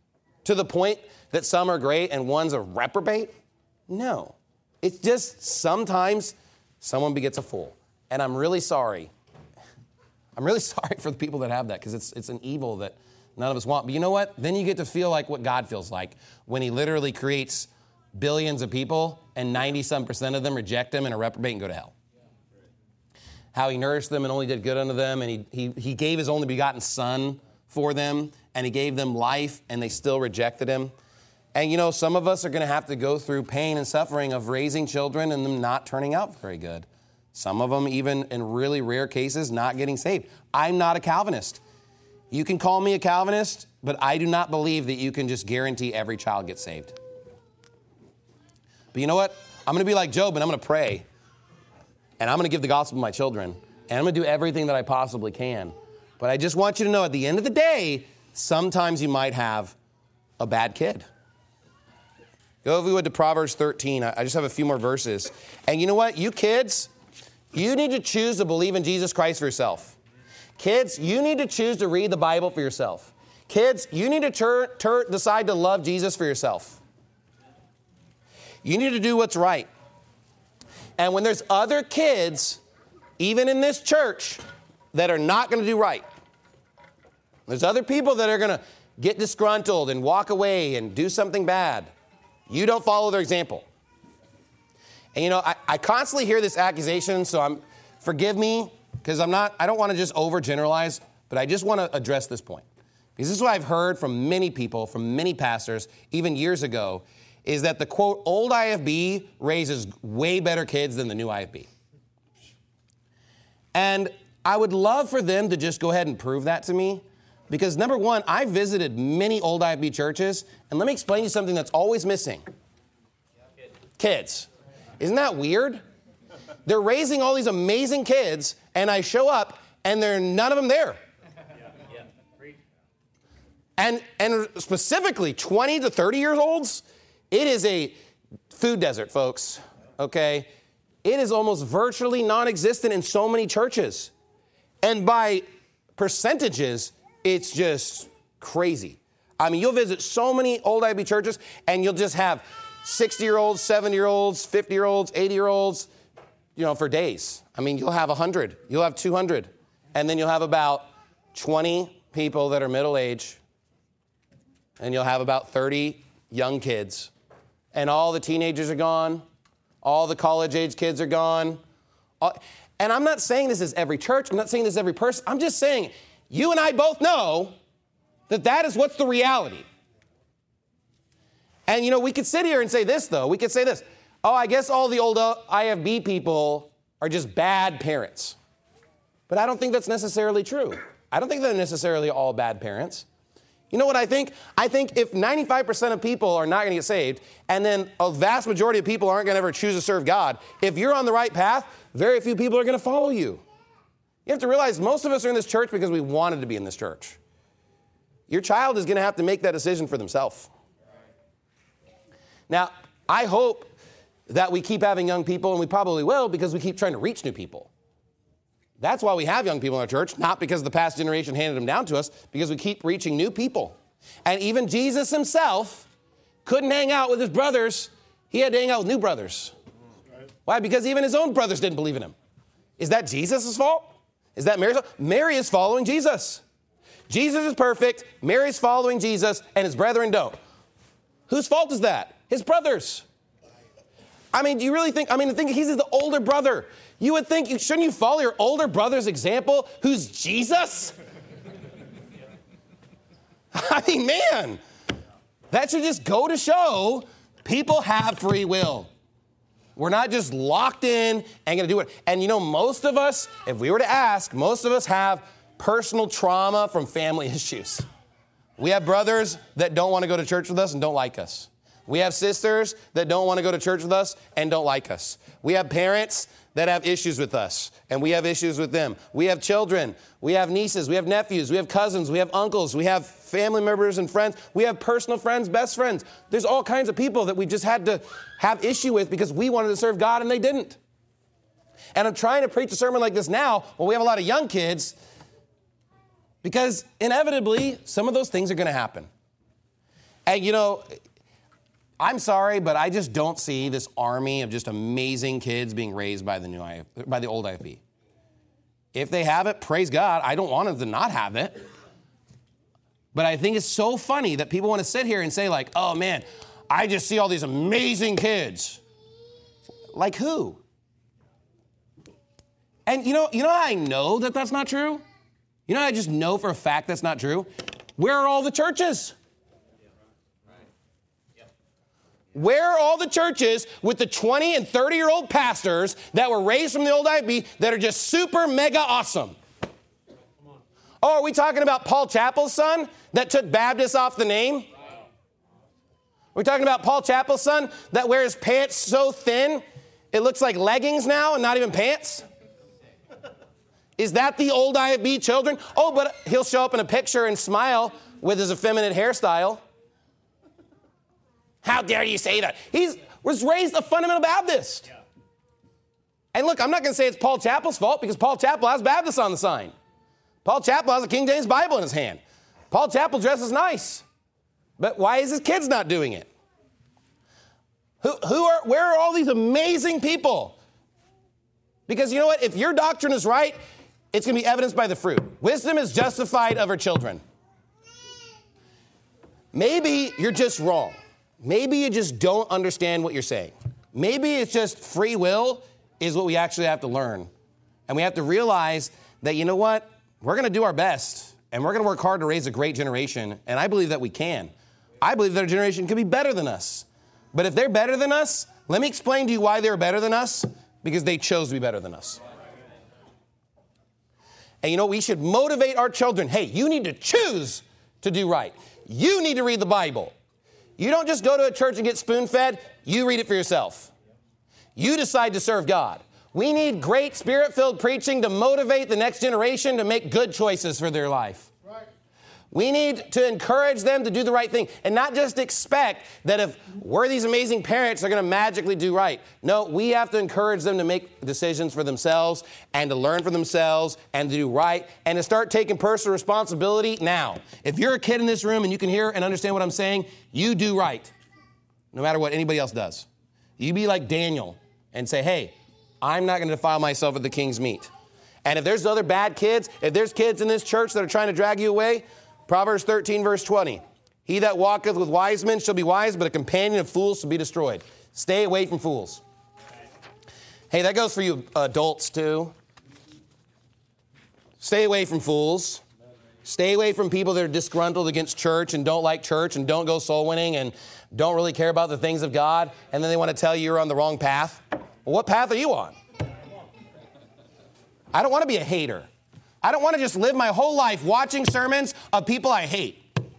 to the point that some are great and one's a reprobate? No. It's just sometimes someone begets a fool. And I'm really sorry. I'm really sorry for the people that have that, because it's it's an evil that none of us want. But you know what? Then you get to feel like what God feels like when he literally creates billions of people and ninety-some percent of them reject him and are reprobate and go to hell. How he nourished them and only did good unto them, and he, he, he gave his only begotten son for them, and he gave them life, and they still rejected him. And you know, some of us are going to have to go through pain and suffering of raising children and them not turning out very good. Some of them, even in really rare cases, not getting saved. I'm not a Calvinist. You can call me a Calvinist, but I do not believe that you can just guarantee every child gets saved. But you know what? I'm going to be like Job, and I'm going to pray. And I'm going to give the gospel to my children. And I'm going to do everything that I possibly can. But I just want you to know, at the end of the day, sometimes you might have a bad kid. Go, if we would, to Proverbs thirteen. I just have a few more verses. And you know what? You kids, you need to choose to believe in Jesus Christ for yourself. Kids, you need to choose to read the Bible for yourself. Kids, you need to tur- tur- decide to love Jesus for yourself. You need to do what's right. And when there's other kids, even in this church, that are not going to do right, there's other people that are going to get disgruntled and walk away and do something bad, you don't follow their example. And you know, I, I constantly hear this accusation, so I'm, forgive me, because I'm not, I don't want to just overgeneralize, but I just want to address this point. Because this is what I've heard from many people, from many pastors, even years ago, is that the, quote, old I F B raises way better kids than the new I F B. And I would love for them to just go ahead and prove that to me. Because number one, I visited many old I F B churches, and let me explain to you something that's always missing. Kids. Isn't that weird? They're raising all these amazing kids, and I show up, and there are none of them there. And, and specifically, twenty to thirty years olds, it is a food desert, folks, okay? It is almost virtually non-existent in so many churches. And by percentages, it's just crazy. I mean, you'll visit so many old I F B churches, and you'll just have sixty-year-olds, seventy-year-olds, fifty-year-olds, eighty-year-olds, you know, for days. I mean, you'll have one hundred, you'll have two hundred, and then you'll have about twenty people that are middle-aged, and you'll have about thirty young kids. And all the teenagers are gone. All the college-age kids are gone. All, and I'm not saying this is every church. I'm not saying this is every person. I'm just saying you and I both know that that is what's the reality. And, you know, we could sit here and say this, though. We could say this. Oh, I guess all the old I F B people are just bad parents. But I don't think that's necessarily true. I don't think they're necessarily all bad parents. You know what I think? I think if ninety-five percent of people are not going to get saved, and then a vast majority of people aren't going to ever choose to serve God, if you're on the right path, very few people are going to follow you. You have to realize most of us are in this church because we wanted to be in this church. Your child is going to have to make that decision for themselves. Now, I hope that we keep having young people, and we probably will, because we keep trying to reach new people. That's why we have young people in our church, not because the past generation handed them down to us, because we keep reaching new people. And even Jesus himself couldn't hang out with his brothers. He had to hang out with new brothers. Right. Why? Because even his own brothers didn't believe in him. Is that Jesus' fault? Is that Mary's fault? Mary is following Jesus. Jesus is perfect. Mary's following Jesus, and his brethren don't. Whose fault is that? His brothers. I mean, do you really think, I mean, think he's the older brother. You would think, shouldn't you follow your older brother's example, who's Jesus? I mean, man, that should just go to show people have free will. We're not just locked in and going to do it. And you know, most of us, if we were to ask, most of us have personal trauma from family issues. We have brothers that don't want to go to church with us and don't like us. We have sisters that don't want to go to church with us and don't like us. We have parents that have issues with us, and we have issues with them. We have children. We have nieces. We have nephews. We have cousins. We have uncles. We have family members and friends. We have personal friends, best friends. There's all kinds of people that we just had to have issue with because we wanted to serve God and they didn't. And I'm trying to preach a sermon like this now when we have a lot of young kids, because inevitably some of those things are going to happen. And, you know, I'm sorry, but I just don't see this army of just amazing kids being raised by the new I F, by the old I F B. If they have it, praise God. I don't want them to not have it. But I think it's so funny that people want to sit here and say, like, oh, man, I just see all these amazing kids. Like who? And you know, you know how I know that that's not true? You know how I just know for a fact that's not true? Where are all the churches? Where are all the churches with the twenty and thirty-year-old pastors that were raised from the old I F B that are just super mega awesome? Oh, are we talking about Paul Chappell's son that took Baptist off the name? We're talking about Paul Chappell's son that wears pants so thin it looks like leggings now and not even pants? Is that the old I F B children? Oh, but he'll show up in a picture and smile with his effeminate hairstyle. How dare you say that? He was raised a fundamental Baptist. Yeah. And look, I'm not going to say it's Paul Chappell's fault because Paul Chappell has Baptist on the sign. Paul Chappell has a King James Bible in his hand. Paul Chappell dresses nice. But why is his kids not doing it? Who, who are, where are all these amazing people? Because you know what? If your doctrine is right, it's going to be evidenced by the fruit. Wisdom is justified of her children. Maybe you're just wrong. Maybe you just don't understand what you're saying. Maybe it's just free will is what we actually have to learn. And we have to realize that, you know what? We're going to do our best, and we're going to work hard to raise a great generation, and I believe that we can. I believe that our generation can be better than us. But if they're better than us, let me explain to you why they're better than us, because they chose to be better than us. And you know, we should motivate our children. Hey, you need to choose to do right. You need to read the Bible. You don't just go to a church and get spoon-fed. You read it for yourself. You decide to serve God. We need great spirit-filled preaching to motivate the next generation to make good choices for their life. Right. We need to encourage them to do the right thing and not just expect that if we're these amazing parents, they're going to magically do right. No, we have to encourage them to make decisions for themselves and to learn for themselves and to do right and to start taking personal responsibility now. If you're a kid in this room and you can hear and understand what I'm saying, you do right, no matter what anybody else does. You be like Daniel and say, hey, I'm not going to defile myself with the king's meat. And if there's other bad kids, if there's kids in this church that are trying to drag you away, Proverbs thirteen, verse twenty, he that walketh with wise men shall be wise, but a companion of fools shall be destroyed. Stay away from fools. Hey, that goes for you adults too. Stay away from fools. Stay away from people that are disgruntled against church and don't like church and don't go soul winning and don't really care about the things of God. And then they want to tell you you're on the wrong path. Well, what path are you on? I don't want to be a hater. I don't want to just live my whole life watching sermons of people I hate.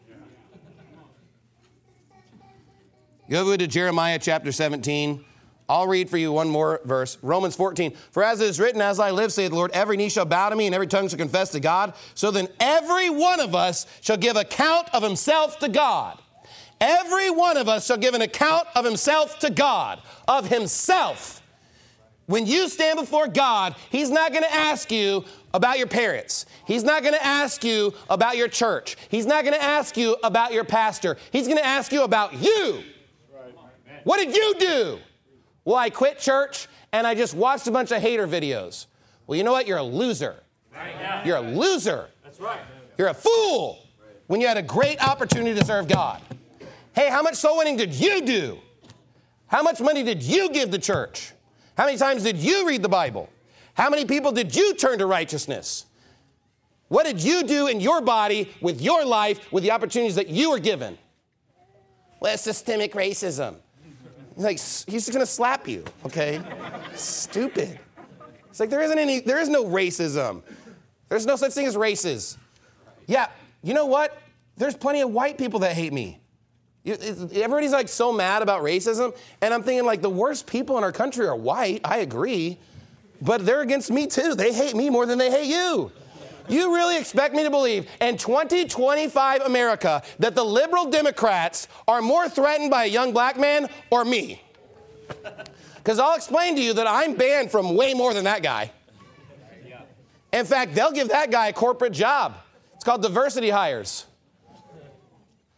Go over to Jeremiah chapter seventeen. I'll read for you one more verse. Romans fourteen. For as it is written, as I live, saith the Lord, every knee shall bow to me and every tongue shall confess to God. So then every one of us shall give account of himself to God. Every one of us shall give an account of himself to God. Of himself. When you stand before God, he's not going to ask you about your parents. He's not going to ask you about your church. He's not going to ask you about your pastor. He's going to ask you about you. Right. What did you do? Well, I quit church and I just watched a bunch of hater videos. Well, you know what? You're a loser. Right. You're a loser. That's right. You're a fool when you had a great opportunity to serve God. Hey, how much soul winning did you do? How much money did you give the church? How many times did you read the Bible? How many people did you turn to righteousness? What did you do in your body, with your life, with the opportunities that you were given? Well, it's systemic racism. Like, he's going to slap you, okay? Stupid. It's like there isn't any, there is no racism. There's no such thing as races. Yeah, you know what? There's plenty of white people that hate me. Everybody's like so mad about racism, and I'm thinking like the worst people in our country are white. I agree, but they're against me too. They hate me more than they hate you. You really expect me to believe in twenty twenty-five America that the liberal Democrats are more threatened by a young black man or me? Because I'll explain to you that I'm banned from way more than that guy. In fact, they'll give that guy a corporate job. It's called diversity hires.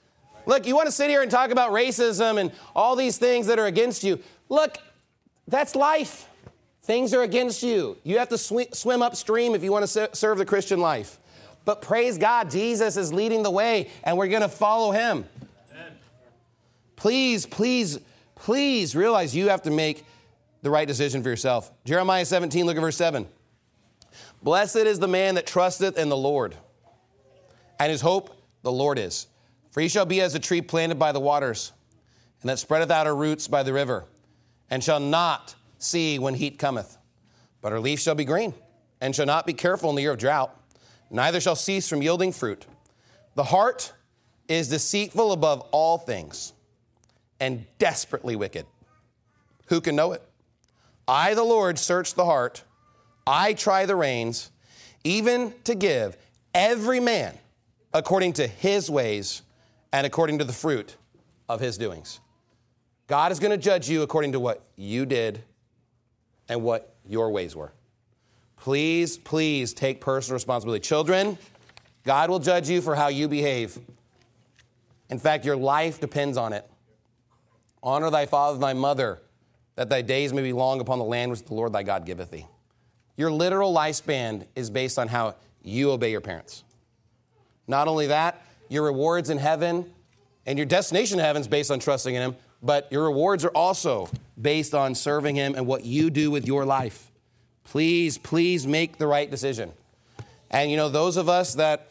Look, you want to sit here and talk about racism and all these things that are against you. Look, that's life. Things are against you. You have to sw- swim upstream if you want to ser- serve the Christian life. But praise God, Jesus is leading the way, and we're going to follow him. Amen. Please, please, please realize you have to make the right decision for yourself. Jeremiah seventeen, look at verse seven. Blessed is the man that trusteth in the Lord, and his hope the Lord is. For he shall be as a tree planted by the waters, and that spreadeth out her roots by the river, and shall not see when heat cometh. But her leaf shall be green, and shall not be careful in the year of drought, neither shall cease from yielding fruit. The heart is deceitful above all things, and desperately wicked. Who can know it? I, the Lord, search the heart. I try the reins, even to give every man according to his ways and according to the fruit of his doings. God is going to judge you according to what you did and what your ways were. Please, please take personal responsibility. Children, God will judge you for how you behave. In fact, your life depends on it. Honor thy father and thy mother, that thy days may be long upon the land which the Lord thy God giveth thee. Your literal lifespan is based on how you obey your parents. Not only that, your rewards in heaven and your destination in heaven is based on trusting in him, but your rewards are also based on serving him and what you do with your life. Please, please make the right decision. And, you know, those of us that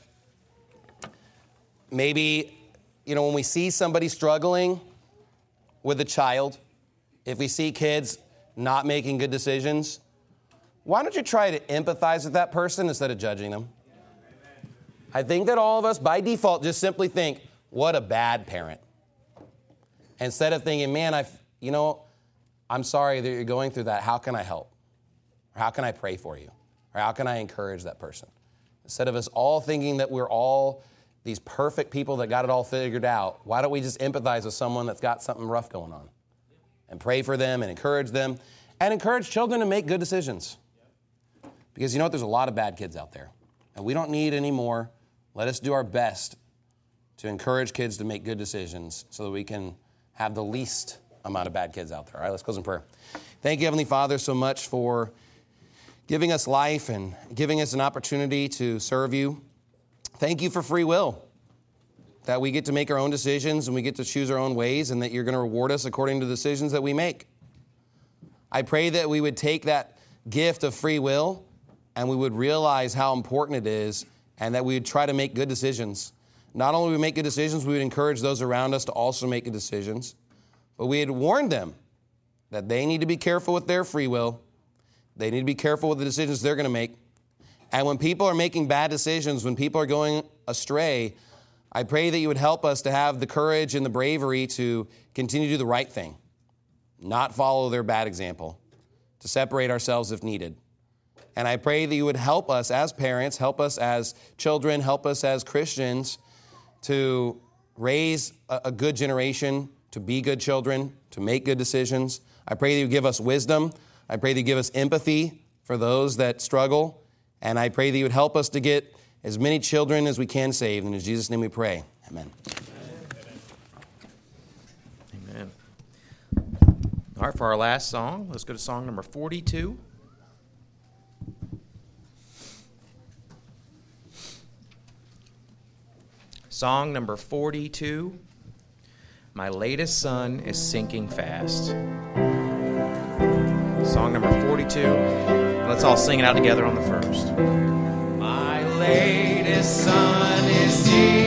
maybe, you know, when we see somebody struggling with a child, if we see kids not making good decisions, why don't you try to empathize with that person instead of judging them? I think that all of us, by default, just simply think, what a bad parent. Instead of thinking, man, I, you know, I'm sorry that you're going through that. How can I help? Or how can I pray for you? Or how can I encourage that person? Instead of us all thinking that we're all these perfect people that got it all figured out, why don't we just empathize with someone that's got something rough going on? And pray for them and encourage them. And encourage children to make good decisions. Because you know what? There's a lot of bad kids out there. And we don't need any more. Let us do our best to encourage kids to make good decisions so that we can have the least amount of bad kids out there. All right, let's close in prayer. Thank you, Heavenly Father, so much for giving us life and giving us an opportunity to serve you. Thank you for free will, that we get to make our own decisions and we get to choose our own ways, and that you're going to reward us according to the decisions that we make. I pray that we would take that gift of free will and we would realize how important it is, and that we would try to make good decisions. Not only would we make good decisions, we would encourage those around us to also make good decisions, but we had warned them that they need to be careful with their free will. They need to be careful with the decisions they're going to make. And when people are making bad decisions, when people are going astray, I pray that you would help us to have the courage and the bravery to continue to do the right thing, not follow their bad example, to separate ourselves if needed. And I pray that you would help us as parents, help us as children, help us as Christians to raise a, a good generation, to be good children, to make good decisions. I pray that you give us wisdom. I pray that you give us empathy for those that struggle. And I pray that you would help us to get as many children as we can saved. And in Jesus' name we pray. Amen. Amen. All right, for our last song, let's go to song number forty-two. Song number forty-two, My Latest Sun is Sinking Fast. Song number forty-two. Let's all sing it out together on the first. My latest sun is sinking